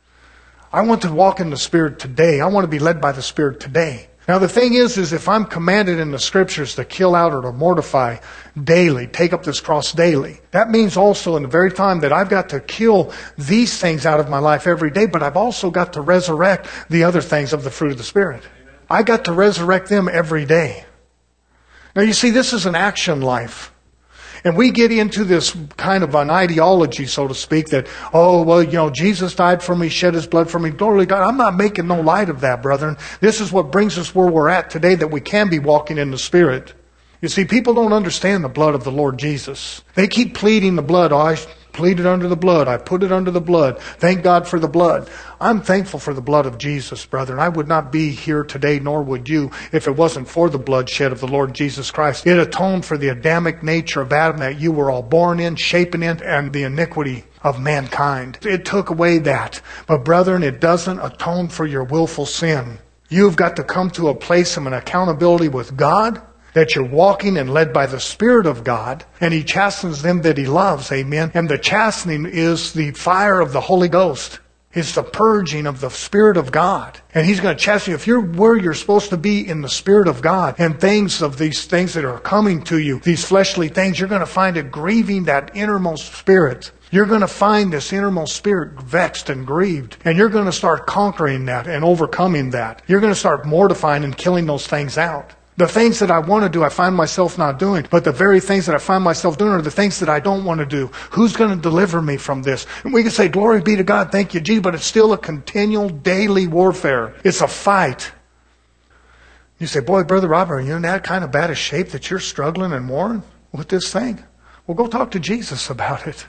I want to walk in the Spirit today. I want to be led by the Spirit today. Now the thing is, is if I'm commanded in the Scriptures to kill out or to mortify daily, take up this cross daily, that means also in the very time that I've got to kill these things out of my life every day, but I've also got to resurrect the other things of the fruit of the Spirit. I got to resurrect them every day. Now you see, this is an action life. And we get into this kind of an ideology, so to speak, that, oh, well, you know, Jesus died for me, shed His blood for me. Glory to God. I'm not making no light of that, brethren. This is what brings us where we're at today, that we can be walking in the Spirit. You see, people don't understand the blood of the Lord Jesus. They keep pleading the blood. Oh, I plead it under the blood. I put it under the blood. Thank God for the blood. I'm thankful for the blood of Jesus, brethren. I would not be here today, nor would you, if it wasn't for the bloodshed of the Lord Jesus Christ. It atoned for the Adamic nature of Adam that you were all born in, shapen in, and the iniquity of mankind. It took away that. But brethren, it doesn't atone for your willful sin. You've got to come to a place of an accountability with God, that you're walking and led by the Spirit of God, and He chastens them that He loves, amen. And the chastening is the fire of the Holy Ghost. It's the purging of the Spirit of God. And He's going to chasten you. If you're where you're supposed to be in the Spirit of God, and things of these things that are coming to you, these fleshly things, you're going to find it grieving that innermost spirit. You're going to find this innermost spirit vexed and grieved. And you're going to start conquering that and overcoming that. You're going to start mortifying and killing those things out. The things that I want to do, I find myself not doing. But the very things that I find myself doing are the things that I don't want to do. Who's going to deliver me from this? And we can say, glory be to God, thank you, Jesus, but it's still a continual daily warfare. It's a fight. You say, boy, Brother Robert, are you in that kind of bad a shape that you're struggling and warring with this thing? Well, go talk to Jesus about it.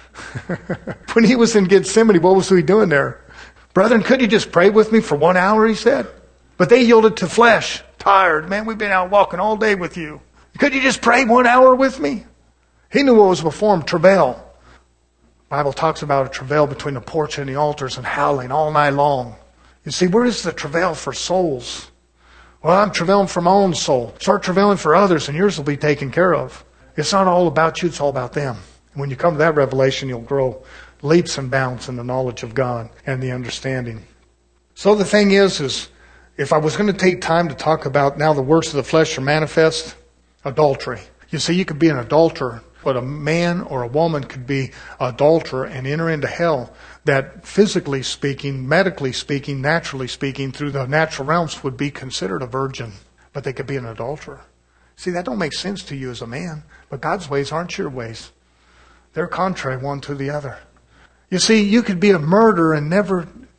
When He was in Gethsemane, what was He doing there? Brethren, could you just pray with me for one hour, He said. But they yielded to flesh. Tired. Man, we've been out walking all day with you. Could you just pray one hour with me? He knew what was before him, travail. The Bible talks about a travail between the porch and the altars and howling all night long. You see, where is the travail for souls? Well, I'm travailing for my own soul. Start travailing for others and yours will be taken care of. It's not all about you, it's all about them. And when you come to that revelation, you'll grow leaps and bounds in the knowledge of God and the understanding. So the thing is, is if I was going to take time to talk about now the works of the flesh are manifest, adultery. You see, you could be an adulterer, but a man or a woman could be an adulterer and enter into hell that physically speaking, medically speaking, naturally speaking, through the natural realms would be considered a virgin. But they could be an adulterer. See, that don't make sense to you as a man. But God's ways aren't your ways. They're contrary one to the other. You see, you could be a murderer and never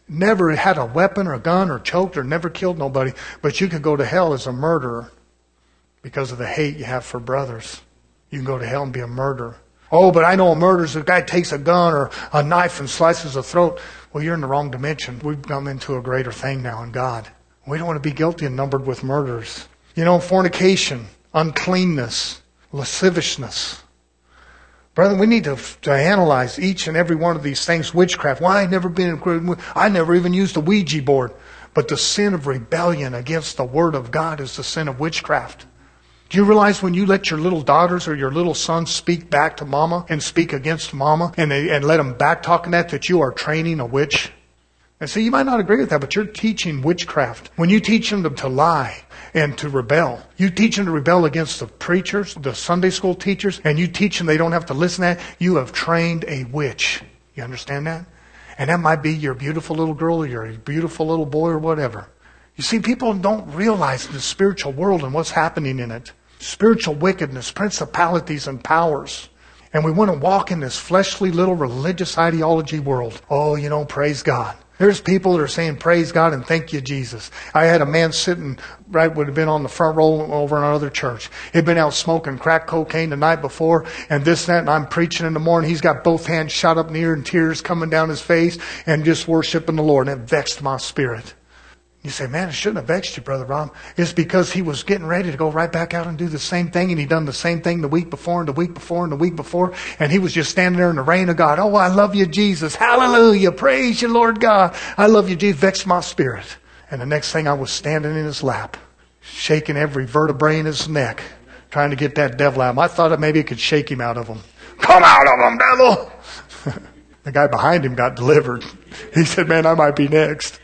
never had a weapon or a gun or choked or never killed nobody, but you could go to hell as a murderer because of the hate you have for brothers. You can go to hell and be a murderer. Oh, but I know a murderer's a guy takes a gun or a knife and slices a throat. Well, you're in the wrong dimension. We've come into a greater thing now in God. We don't want to be guilty and numbered with murderers. You know, fornication, uncleanness, lasciviousness. Brethren, we need to, to analyze each and every one of these things. Witchcraft. Why? Well, I never been, I never even used a Ouija board. But the sin of rebellion against the Word of God is the sin of witchcraft. Do you realize when you let your little daughters or your little sons speak back to mama and speak against mama and they, and let them back talking that, that you are training a witch? And see, you might not agree with that, but you're teaching witchcraft. When you teach them to, to lie and to rebel, you teach them to rebel against the preachers, the Sunday school teachers, and you teach them they don't have to listen to that, you have trained a witch. You understand that? And that might be your beautiful little girl or your beautiful little boy or whatever. You see, people don't realize the spiritual world and what's happening in it. Spiritual wickedness, principalities and powers. And we want to walk in this fleshly little religious ideology world. Oh, you know, praise God. There's people that are saying praise God and thank you, Jesus. I had a man sitting right would have been on the front row over in another church. He'd been out smoking crack cocaine the night before and this and that, and I'm preaching in the morning. He's got both hands shot up in the air and tears coming down his face and just worshiping the Lord. And it vexed my spirit. You say, man, it shouldn't have vexed you, Brother Rob. It's because he was getting ready to go right back out and do the same thing. And he done the same thing the week before and the week before and the week before. And he was just standing there in the rain of God. Oh, I love you, Jesus. Hallelujah. Praise you, Lord God. I love you, Jesus. Vexed my spirit. And the next thing I was standing in his lap, shaking every vertebrae in his neck, trying to get that devil out of him. I thought that maybe it could shake him out of him. Come out of him, devil. The guy behind him got delivered. He said, man, I might be next.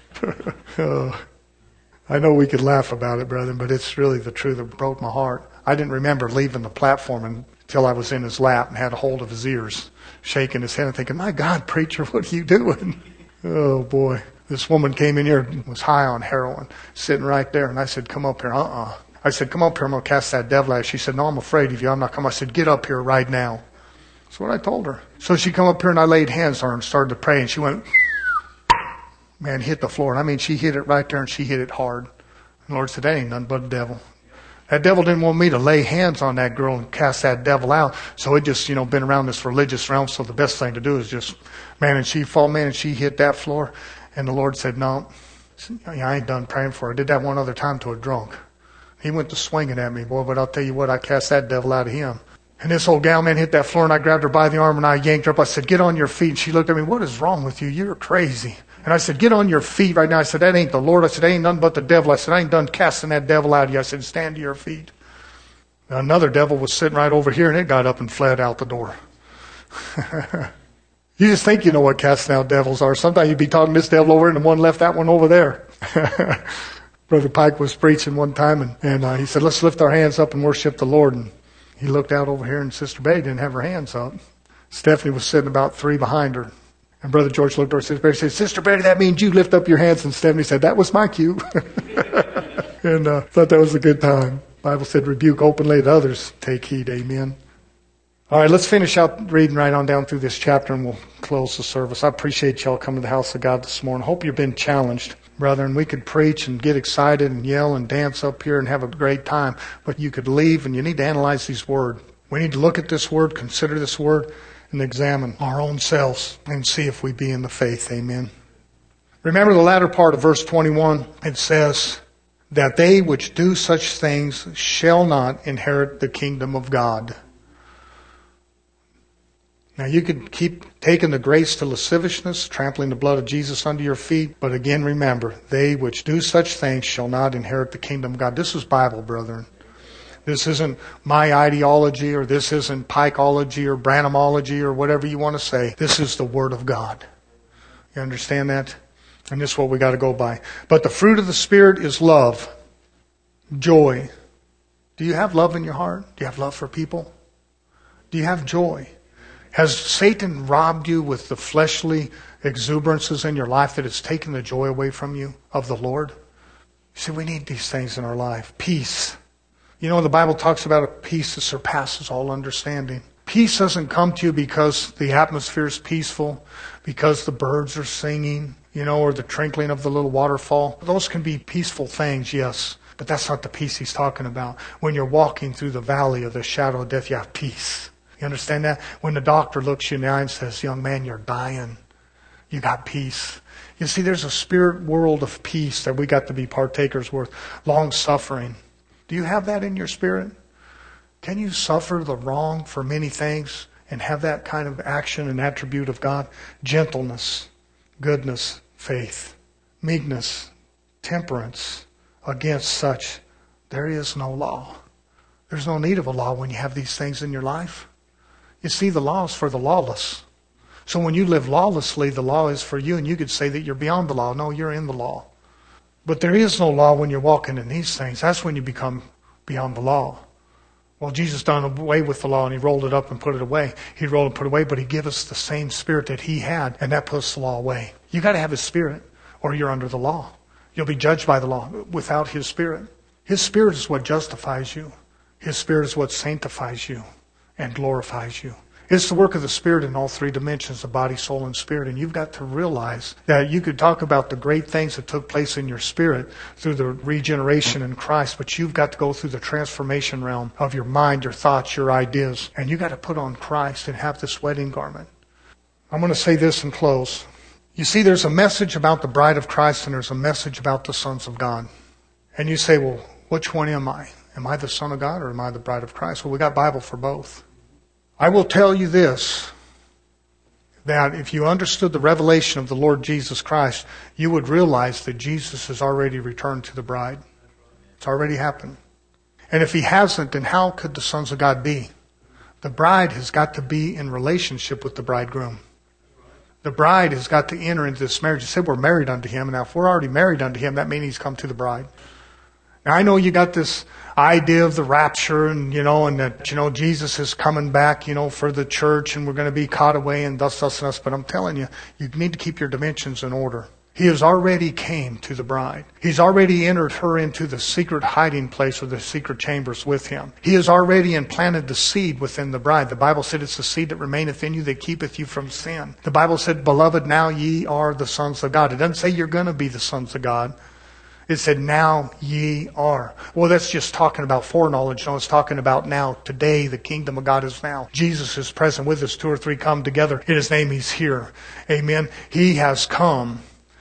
Oh, I know we could laugh about it, brethren, but it's really the truth that broke my heart. I didn't remember leaving the platform until I was in his lap and had a hold of his ears, shaking his head and thinking, my God, preacher, what are you doing? Oh, boy. This woman came in here and was high on heroin, sitting right there. And I said, come up here. Uh-uh. I said, come up here. I'm going to cast that devil out. She said, no, I'm afraid of you. I'm not coming. I said, get up here right now. That's what I told her. So she come up here and I laid hands on her and started to pray. And she went... Man, hit the floor. And I mean, she hit it right there and she hit it hard. And the Lord said, that ain't nothing but a devil. That devil didn't want me to lay hands on that girl and cast that devil out. So it just, you know, been around this religious realm. So the best thing to do is just, man, and she fall, man, and she hit that floor. And the Lord said, no, I ain't done praying for her. I did that one other time to a drunk. He went to swinging at me, boy, but I'll tell you what, I cast that devil out of him. And this old gal, man, hit that floor and I grabbed her by the arm and I yanked her up. I said, get on your feet. And she looked at me, what is wrong with you? You're crazy. And I said, get on your feet right now. I said, that ain't the Lord. I said, that ain't nothing but the devil. I said, I ain't done casting that devil out of you. I said, stand to your feet. Another devil was sitting right over here and it got up and fled out the door. You just think you know what casting out devils are. Sometimes you'd be talking this devil over and one left that one over there. Brother Pike was preaching one time and, and uh, he said, let's lift our hands up and worship the Lord. And he looked out over here and Sister Betty didn't have her hands up. Stephanie was sitting about three behind her. And Brother George looked over at Sister Betty and said, Sister Betty, that means you lift up your hands. And Stephanie said, that was my cue. And uh, thought that was a good time. The Bible said, rebuke openly, to others take heed. Amen. All right, let's finish out reading right on down through this chapter and we'll close the service. I appreciate y'all coming to the house of God this morning. Hope you've been challenged, brethren. We could preach and get excited and yell and dance up here and have a great time, but you could leave and you need to analyze these words. We need to look at this word, consider this word, and examine our own selves and see if we be in the faith. Amen. Remember the latter part of verse twenty-one. It says that they which do such things shall not inherit the kingdom of God. Now you could keep taking the grace to lasciviousness, trampling the blood of Jesus under your feet. But again, remember, they which do such things shall not inherit the kingdom of God. This is Bible, brethren. This isn't my ideology or this isn't Pikeology or Branhamology or whatever you want to say. This is the Word of God. You understand that? And this is what we got to go by. But the fruit of the Spirit is love, joy. Do you have love in your heart? Do you have love for people? Do you have joy? Has Satan robbed you with the fleshly exuberances in your life that it's taken the joy away from you of the Lord? You see, we need these things in our life. Peace. You know, the Bible talks about a peace that surpasses all understanding. Peace doesn't come to you because the atmosphere is peaceful, because the birds are singing. you know, or the trickling of the little waterfall. Those can be peaceful things, yes. But that's not the peace he's talking about. When you're walking through the valley of the shadow of death, you have peace. You understand that? When the doctor looks you in the eye and says, young man, you're dying, you got peace. You see, there's a spirit world of peace that we got to be partakers with. Long suffering. Do you have that in your spirit? Can you suffer the wrong for many things and have that kind of action and attribute of God? Gentleness, goodness, faith, meekness, temperance. Against such, there is no law. There's no need of a law when you have these things in your life. You see, the law is for the lawless. So when you live lawlessly, the law is for you, and you could say that you're beyond the law. No, you're in the law. But there is no law when you're walking in these things. That's when you become beyond the law. Well, Jesus done away with the law, and he rolled it up and put it away. He rolled and put it away, but he gave us the same spirit that he had, and that puts the law away. You got to have his spirit, or you're under the law. You'll be judged by the law without his spirit. His spirit is what justifies you. His spirit is what sanctifies you and glorifies you. It's the work of the Spirit in all three dimensions, the body, soul, and spirit. And you've got to realize that you could talk about the great things that took place in your spirit through the regeneration in Christ, but you've got to go through the transformation realm of your mind, your thoughts, your ideas. And you've got to put on Christ and have this wedding garment. I'm going to say this and close. You see, there's a message about the bride of Christ and there's a message about the sons of God. And you say, well, which one am I? Am I the son of God or am I the bride of Christ? Well, we got Bible for both. I will tell you this, that if you understood the revelation of the Lord Jesus Christ, you would realize that Jesus has already returned to the bride. It's already happened. And if he hasn't, then how could the sons of God be? The bride has got to be in relationship with the bridegroom. The bride has got to enter into this marriage. He said we're married unto him. Now, if we're already married unto him, that means he's come to the bride. Now, I know you got this idea of the rapture and, you know, and that, you know, Jesus is coming back, you know, for the church and we're going to be caught away and thus, thus, and thus. But I'm telling you, you need to keep your dimensions in order. He has already came to the bride. He's already entered her into the secret hiding place or the secret chambers with him. He has already implanted the seed within the bride. The Bible said it's the seed that remaineth in you that keepeth you from sin. The Bible said, beloved, now ye are the sons of God. It doesn't say you're going to be the sons of God. It said, now ye are. Well, that's just talking about foreknowledge. No, it's talking about now. Today, the kingdom of God is now. Jesus is present with us. Two or three come together. In his name, he's here. Amen. He has come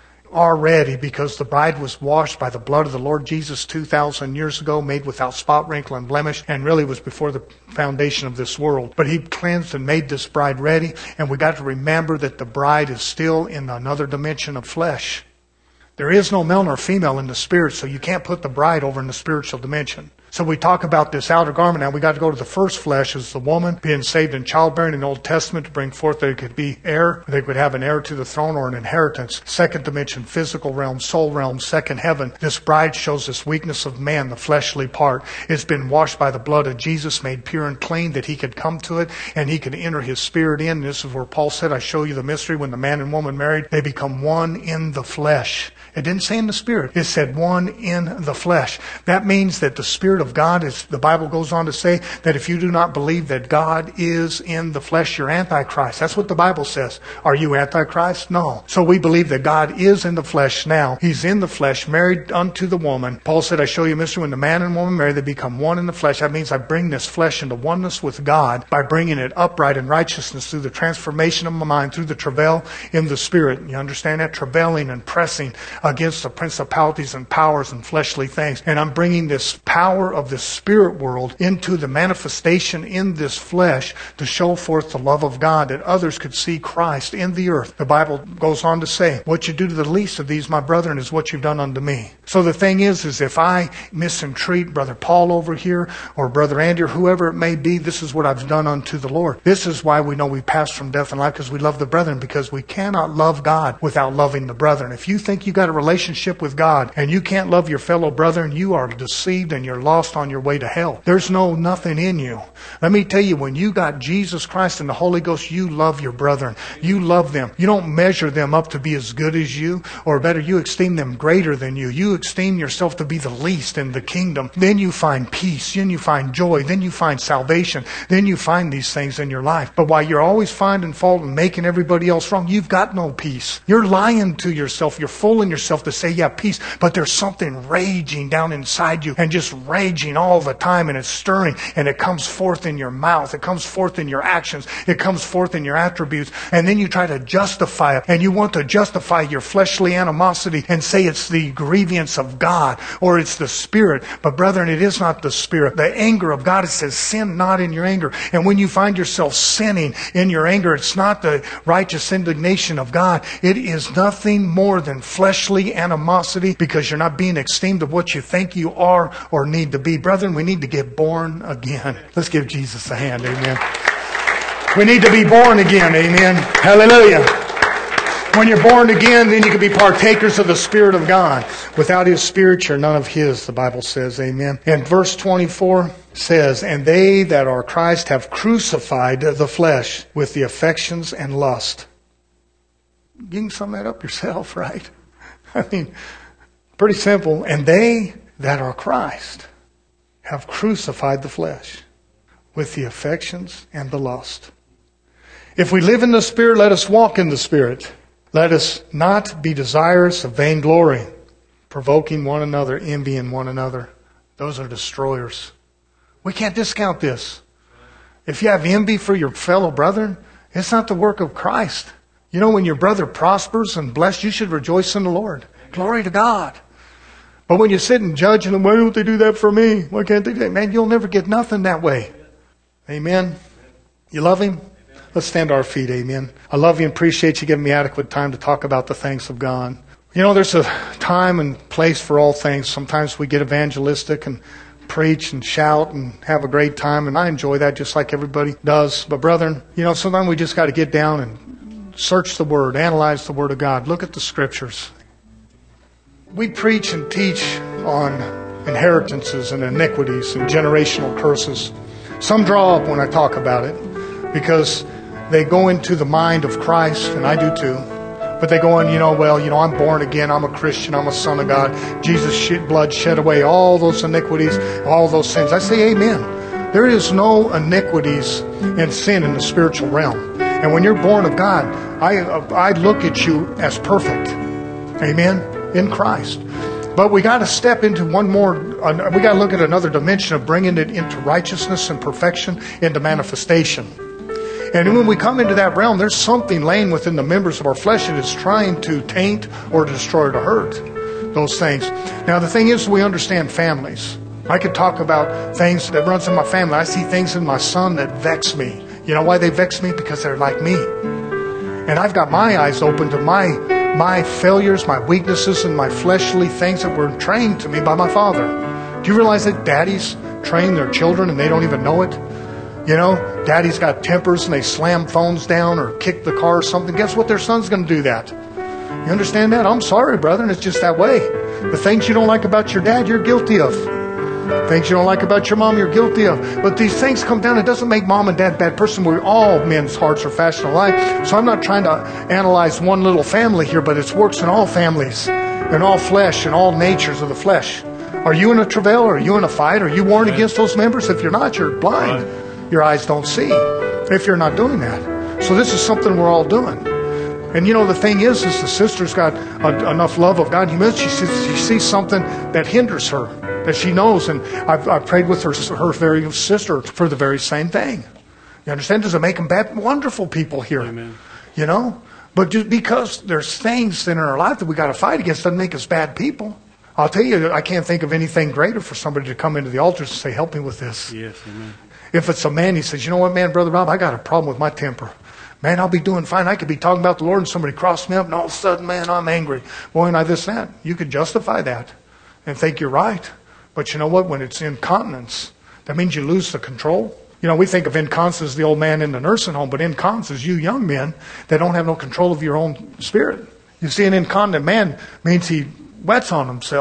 already because the bride was washed by the blood of the Lord Jesus two thousand years ago, made without spot, wrinkle, and blemish, and really was before the foundation of this world. But he cleansed and made this bride ready, and we got to remember that the bride is still in another dimension of flesh. There is no male nor female in the spirit, so you can't put the bride over in the spiritual dimension. So we talk about this outer garment. Now we got to go to the first flesh as the woman being saved in childbearing in the Old Testament to bring forth that it could be heir. They could have an heir to the throne or an inheritance. Second dimension, physical realm, soul realm, second heaven. This bride shows this weakness of man, the fleshly part. It's been washed by the blood of Jesus, made pure and clean, that he could come to it and he could enter his spirit in. This is where Paul said, I show you the mystery. When the man and woman married, they become one in the flesh. It didn't say in the spirit. It said one in the flesh. That means that the Spirit of God, is, the Bible goes on to say that if you do not believe that God is in the flesh, you're Antichrist. That's what the Bible says. Are you Antichrist? No. So we believe that God is in the flesh now. He's in the flesh, married unto the woman. Paul said, I show you a mystery. When the man and woman marry, they become one in the flesh. That means I bring this flesh into oneness with God by bringing it upright in righteousness through the transformation of my mind, through the travail in the Spirit. You understand that? Travailing and pressing against the principalities and powers and fleshly things. And I'm bringing this power of the spirit world into the manifestation in this flesh to show forth the love of God, that others could see Christ in the earth. The Bible goes on to say, what you do to the least of these, my brethren, is what you've done unto me. So the thing is, is if I misentreat Brother Paul over here or Brother Andy or whoever it may be, this is what I've done unto the Lord. This is why we know we pass from death and life, because we love the brethren, because we cannot love God without loving the brethren. If you think you got a relationship with God and you can't love your fellow brethren, you are deceived and you're lost lost on your way to hell. There's no nothing in you. Let me tell you, when you got Jesus Christ and the Holy Ghost, you love your brethren. You love them. You don't measure them up to be as good as you, or better, you esteem them greater than you. You esteem yourself to be the least in the kingdom. Then you find peace. Then you find joy. Then you find salvation. Then you find these things in your life. But while you're always finding fault and making everybody else wrong, you've got no peace. You're lying to yourself. You're fooling yourself to say, yeah, peace. But there's something raging down inside you, and just raging all the time, and it's stirring, and it comes forth in your mouth. It comes forth in your actions. It comes forth in your attributes. And then you try to justify it, and you want to justify your fleshly animosity and say it's the grievance of God or it's the Spirit. But brethren, it is not the Spirit. The anger of God, it says, sin not in your anger. And when you find yourself sinning in your anger, it's not the righteous indignation of God. It is nothing more than fleshly animosity, because you're not being esteemed of what you think you are or need to be. Brethren, we need to get born again. Let's give Jesus a hand. Amen. We need to be born again. Amen. Hallelujah. When you're born again, then you can be partakers of the Spirit of God. Without His Spirit, you're none of His, the Bible says. Amen. And verse twenty-four says, and they that are Christ have crucified the flesh with the affections and lust. You can sum that up yourself, right? I mean, pretty simple. And they that are Christ have crucified the flesh with the affections and the lust. If we live in the Spirit, let us walk in the Spirit. Let us not be desirous of vainglory, provoking one another, envying one another. Those are destroyers. We can't discount this. If you have envy for your fellow brethren, it's not the work of Christ. You know, when your brother prospers and blessed, you should rejoice in the Lord. Glory to God. But when you sit and judge them, why don't they do that for me? Why can't they do that? Man, you'll never get nothing that way. Amen. You love Him? Let's stand to our feet. Amen. I love you and appreciate you giving me adequate time to talk about the things of God. You know, there's a time and place for all things. Sometimes we get evangelistic and preach and shout and have a great time, and I enjoy that just like everybody does. But brethren, you know, sometimes we just got to get down and search the Word, analyze the Word of God, look at the Scriptures. We preach and teach on inheritances and iniquities and generational curses. Some draw up when I talk about it because they go into the mind of Christ, and I do too. But they go on, you know, well, you know, I'm born again, I'm a Christian, I'm a son of God. Jesus' blood shed away all those iniquities, all those sins. I say amen. There is no iniquities and sin in the spiritual realm. And when you're born of God, I, I look at you as perfect. Amen. In Christ. But we got to step into one more, uh, we got to look at another dimension of bringing it into righteousness and perfection, into manifestation. And when we come into that realm, there's something laying within the members of our flesh that is trying to taint or destroy or to hurt those things. Now, the thing is, we understand families. I could talk about things that runs in my family. I see things in my son that vex me. You know why they vex me? Because they're like me. And I've got my eyes open to my my failures, my weaknesses, and my fleshly things that were trained to me by my father. Do you realize that daddies train their children and they don't even know it? You know, daddies got tempers and they slam phones down or kick the car or something. Guess what? Their son's going to do that. You understand that? I'm sorry, brother, and it's just that way. The things you don't like about your dad, you're guilty of. Things you don't like about your mom, you're guilty of. But these things come down. It doesn't make mom and dad bad person. We're all men's hearts are fashioned alike. So I'm not trying to analyze one little family here, but it works in all families, in all flesh, in all natures of the flesh. Are you in a travail? Are you in a fight? Are you warring against those members? If you're not, you're blind. Your eyes don't see if you're not doing that. So this is something we're all doing. And you know, the thing is, is the sister's got a, enough love of God. She sees, she sees something that hinders her, that she knows. And I've, I've prayed with her, her very sister for the very same thing. You understand? Does it make them bad? Wonderful people here. Amen. You know? But just because there's things in our life that we got to fight against doesn't make us bad people. I'll tell you, I can't think of anything greater for somebody to come into the altar and say, help me with this. Yes, amen. If it's a man, he says, you know what, man, Brother Rob, I got a problem with my temper. Man, I'll be doing fine. I could be talking about the Lord and somebody crossed me up and all of a sudden, man, I'm angry. Boy, and I this, that. You could justify that and think you're right. But you know what? When it's incontinence, that means you lose the control. You know, we think of incontinence as the old man in the nursing home, but incontinence is you young men that don't have no control of your own spirit. You see, an incontinent man means he wets on himself.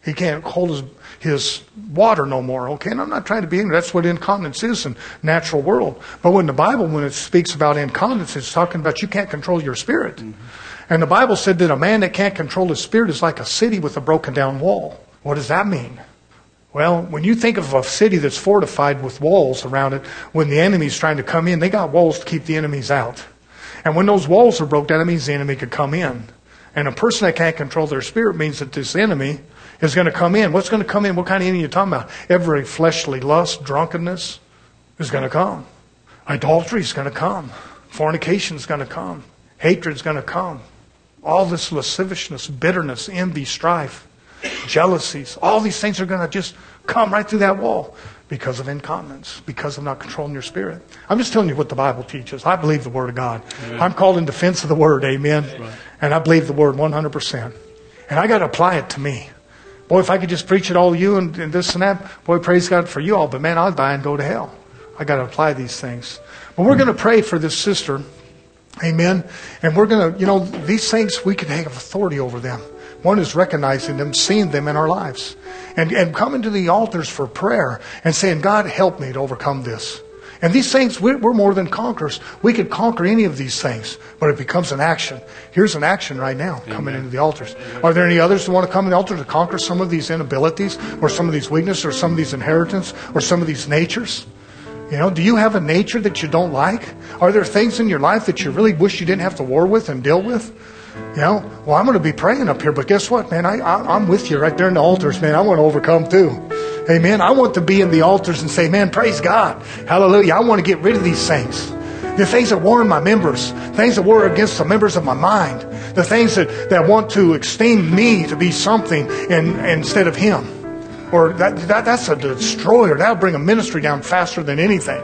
He can't hold his, his water no more. Okay, and I'm not trying to be ignorant. That's what incontinence is in natural world. But when the Bible, when it speaks about incontinence, it's talking about you can't control your spirit. Mm-hmm. And the Bible said that a man that can't control his spirit is like a city with a broken down wall. What does that mean? Well, when you think of a city that's fortified with walls around it, when the enemy's trying to come in, they got walls to keep the enemies out. And when those walls are broke down, that means the enemy could come in. And a person that can't control their spirit means that this enemy is going to come in. What's going to come in? What kind of enemy are you talking about? Every fleshly lust, drunkenness is going to come. Adultery is going to come. Fornication is going to come. Hatred is going to come. All this lasciviousness, bitterness, envy, strife, jealousies, all these things are going to just come right through that wall because of incontinence, because of not controlling your spirit. I'm just telling you what the Bible teaches. I believe the Word of God. Amen. I'm called in defense of the Word, amen? Right. And I believe the Word one hundred percent. And I got to apply it to me. Boy, if I could just preach it all to you and, and this and that, boy, praise God for you all. But man, I'll die and go to hell. I got to apply these things. But we're going to pray for this sister. Amen. And we're going to, you know, these things, we can have authority over them. One is recognizing them, seeing them in our lives. And, and coming to the altars for prayer and saying, God, help me to overcome this. And these things, we're, we're more than conquerors. We could conquer any of these things, but it becomes an action. Here's an action right now, coming Amen. Into the altars. Amen. Are there any others who want to come in the altar to conquer some of these inabilities or some of these weaknesses or some of these inheritance or some of these natures? You know, do you have a nature that you don't like? Are there things in your life that you really wish you didn't have to war with and deal with? You know, well, I'm going to be praying up here, but guess what, man? I, I, I'm with you right there in the altars, man. I want to overcome too. Amen. I want to be in the altars and say, man, praise God. Hallelujah. I want to get rid of these things. The things that war in my members, things that war against the members of my mind, the things that, that want to esteem me to be something in, instead of Him. Or that, that that's a destroyer. That'll bring a ministry down faster than anything.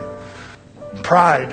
Pride.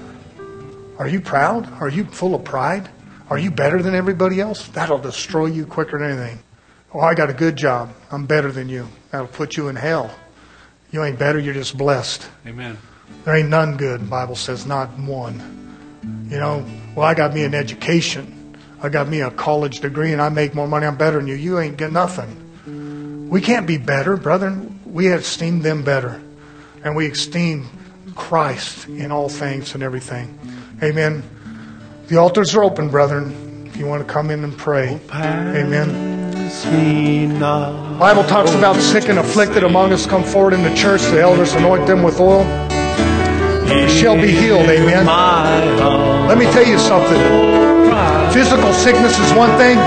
Are you proud? Are you full of pride? Are you better than everybody else? That'll destroy you quicker than anything. Oh, I got a good job. I'm better than you. That'll put you in hell. You ain't better. You're just blessed. Amen. There ain't none good. The Bible says not one. You know, well, I got me an education. I got me a college degree and I make more money. I'm better than you. You ain't got nothing. We can't be better, brethren. We esteem them better. And we esteem Christ in all things and everything. Amen. The altars are open, brethren. If you want to come in and pray. Amen. The Bible talks about sick and afflicted among us come forward in the church. The elders anoint them with oil. They shall be healed. Amen. Let me tell you something. Physical sickness is one thing.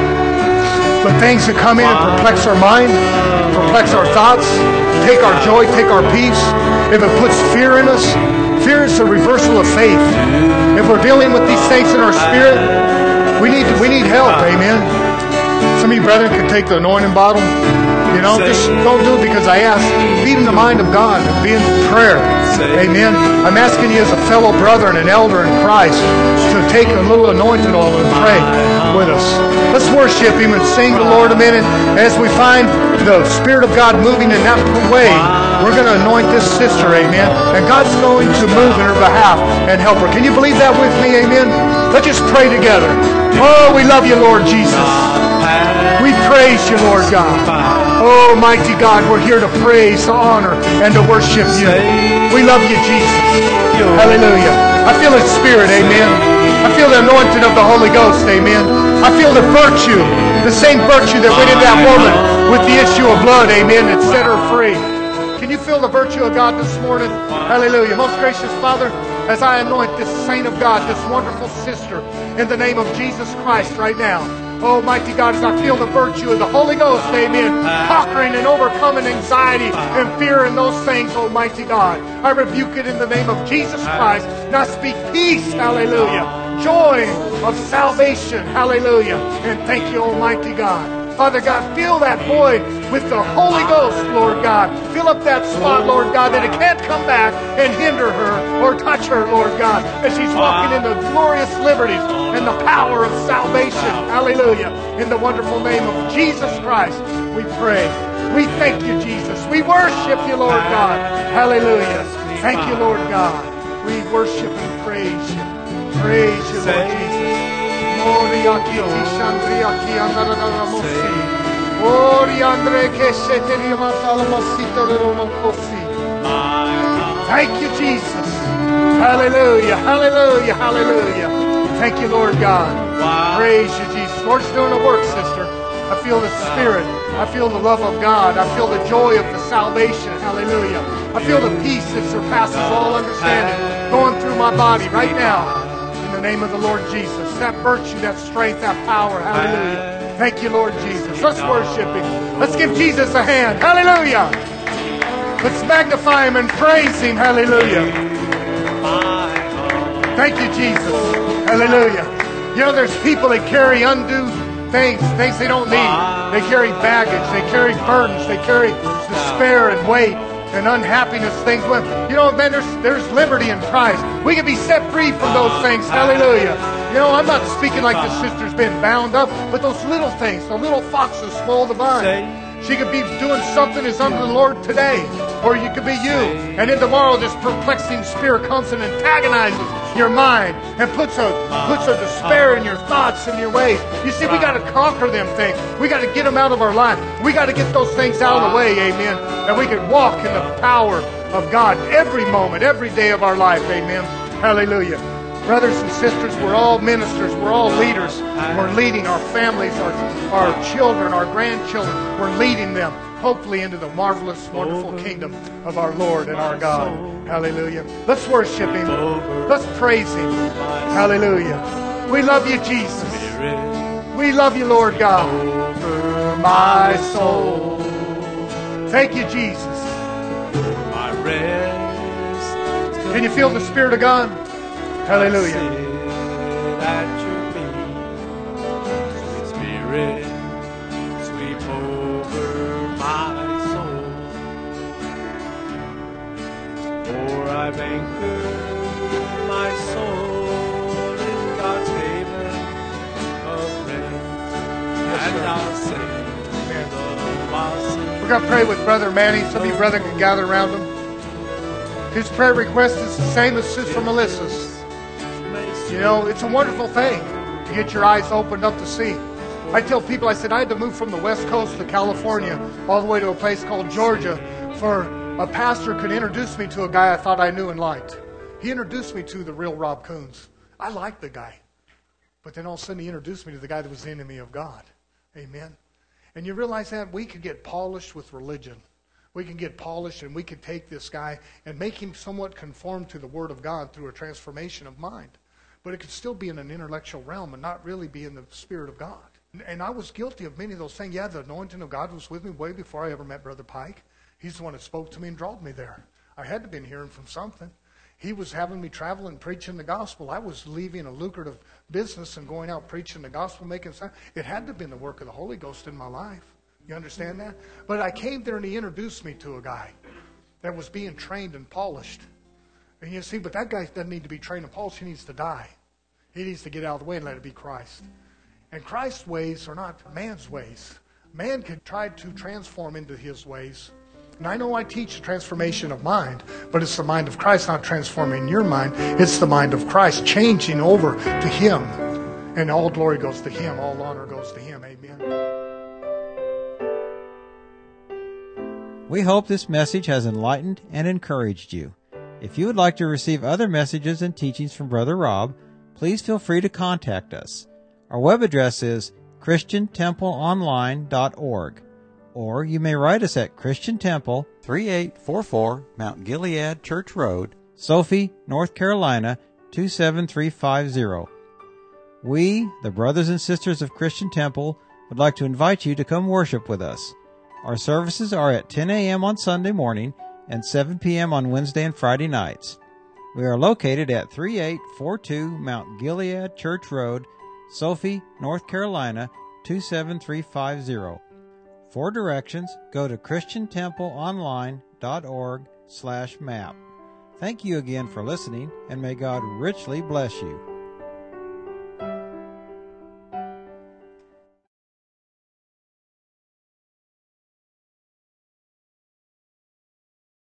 But things that come in and perplex our mind, perplex our thoughts, take our joy, take our peace. If it puts fear in us, fear is the reversal of faith. If we're dealing with these things in our spirit, we need we need help. Amen. Some of you brethren can take the anointing bottle. You know, just don't do it because I asked. Be in the mind of God and be in prayer. Amen. I'm asking you as a fellow brother and an elder in Christ to take a little anointed oil and pray with us. Let's worship Him and sing the Lord a minute. As we find the Spirit of God moving in that way, we're going to anoint this sister, amen. And God's going to move in her behalf and help her. Can you believe that with me, amen? Let's just pray together. Oh, we love you, Lord Jesus. We praise you, Lord God. Oh, mighty God, we're here to praise, to honor, and to worship you. We love you, Jesus. Hallelujah. I feel His Spirit, amen. I feel the anointing of the Holy Ghost, amen. I feel the virtue, the same virtue that went in that woman with the issue of blood, amen, that set her free. Can you feel the virtue of God this morning? Hallelujah. Most gracious Father, as I anoint this saint of God, this wonderful sister, in the name of Jesus Christ right now. Oh, mighty God, as I feel the virtue of the Holy Ghost, amen, conquering and overcoming anxiety and fear and those things, oh, mighty God. I rebuke it in the name of Jesus Christ. And I speak peace, hallelujah, joy of salvation, hallelujah. And thank you, almighty God. Father God, fill that void with the Holy Ghost, Lord God. Fill up that spot, Lord God, that it can't come back and hinder her or touch her, Lord God, as she's walking in the glorious liberties and the power of salvation. Hallelujah. In the wonderful name of Jesus Christ, we pray. We thank you, Jesus. We worship you, Lord God. Hallelujah. Thank you, Lord God. We worship and praise you. Praise you, Lord Jesus. Thank you, Jesus. Hallelujah, hallelujah, hallelujah. Thank you, Lord God. Praise you, Jesus. Lord's doing a work, sister. I feel the Spirit. I feel the love of God. I feel the joy of the salvation. Hallelujah. I feel the peace that surpasses all understanding going through my body right now. In the name of the Lord Jesus. That virtue, that strength, that power. Hallelujah. Thank you, Lord Jesus. Let's worship Him. Let's give Jesus a hand. Hallelujah. Let's magnify Him and praise Him. Hallelujah. Thank you, Jesus. Hallelujah. You know, there's people that carry undue things, things they don't need. They carry baggage. They carry burdens. They carry despair and weight and unhappiness things. Well, you know, man, there's, there's liberty in Christ. We can be set free from those things. Hallelujah. You know, I'm not speaking like the sister's been bound up, but those little things, the little foxes spoil the vine. She could be doing something that's under the Lord today, or you could be you. And then tomorrow this perplexing spirit comes and antagonizes your mind and puts a puts a despair in your thoughts and your ways. You see, we got to conquer them things. We got to get them out of our life. We got to get those things out of the way, amen. And we can walk in the power of God every moment, every day of our life, amen. Hallelujah. Brothers and sisters, we're all ministers. We're all leaders. We're leading our families, our, our children, our grandchildren. We're leading them, hopefully, into the marvelous, wonderful kingdom of our Lord and our God. Hallelujah. Let's worship Him. Let's praise Him. Hallelujah. We love you, Jesus. We love you, Lord God. Over my soul. Thank you, Jesus. Can you feel the Spirit of God? Hallelujah. At your feet, sweet Spirit, sweep over my soul. For I've anchored my soul in God's haven of rest, and I'll sing the blossom. We're going to pray with Brother Manny. Some of you brethren can gather around him. His prayer request is the same as Sister Melissa's. You know, it's a wonderful thing to get your eyes opened up to see. I tell people, I said, I had to move from the West Coast to California all the way to a place called Georgia for a pastor could introduce me to a guy I thought I knew and liked. He introduced me to the real Rob Coons. I liked the guy. But then all of a sudden he introduced me to the guy that was the enemy of God. Amen. And you realize that we could get polished with religion. We can get polished and we can take this guy and make him somewhat conform to the Word of God through a transformation of mind. But it could still be in an intellectual realm and not really be in the Spirit of God. And, and I was guilty of many of those things. Yeah, the anointing of God was with me way before I ever met Brother Pike. He's the one that spoke to me and drawed me there. I had to have been hearing from something. He was having me travel and preaching the gospel. I was leaving a lucrative business and going out preaching the gospel, making sense. It had to have been the work of the Holy Ghost in my life. You understand that? But I came there and he introduced me to a guy that was being trained and polished. And you see, but that guy doesn't need to be trained and polished. He needs to die. He needs to get out of the way and let it be Christ. And Christ's ways are not man's ways. Man can try to transform into his ways. And I know I teach the transformation of mind, but it's the mind of Christ not transforming your mind. It's the mind of Christ changing over to Him. And all glory goes to Him. All honor goes to Him. Amen. We hope this message has enlightened and encouraged you. If you would like to receive other messages and teachings from Brother Rob, please feel free to contact us. Our web address is christian temple online dot org, or you may write us at Christian Temple, thirty-eight forty-four Mount Gilead Church Road, Sophie, North Carolina, two seven three five zero. We, the brothers and sisters of Christian Temple, would like to invite you to come worship with us. Our services are at ten a.m. on Sunday morning and seven p.m. on Wednesday and Friday nights. We are located at thirty-eight forty-two Mount Gilead Church Road, Sophie, North Carolina, two seven three five zero. For directions, go to christian temple online dot org slash map. Thank you again for listening, and may God richly bless you.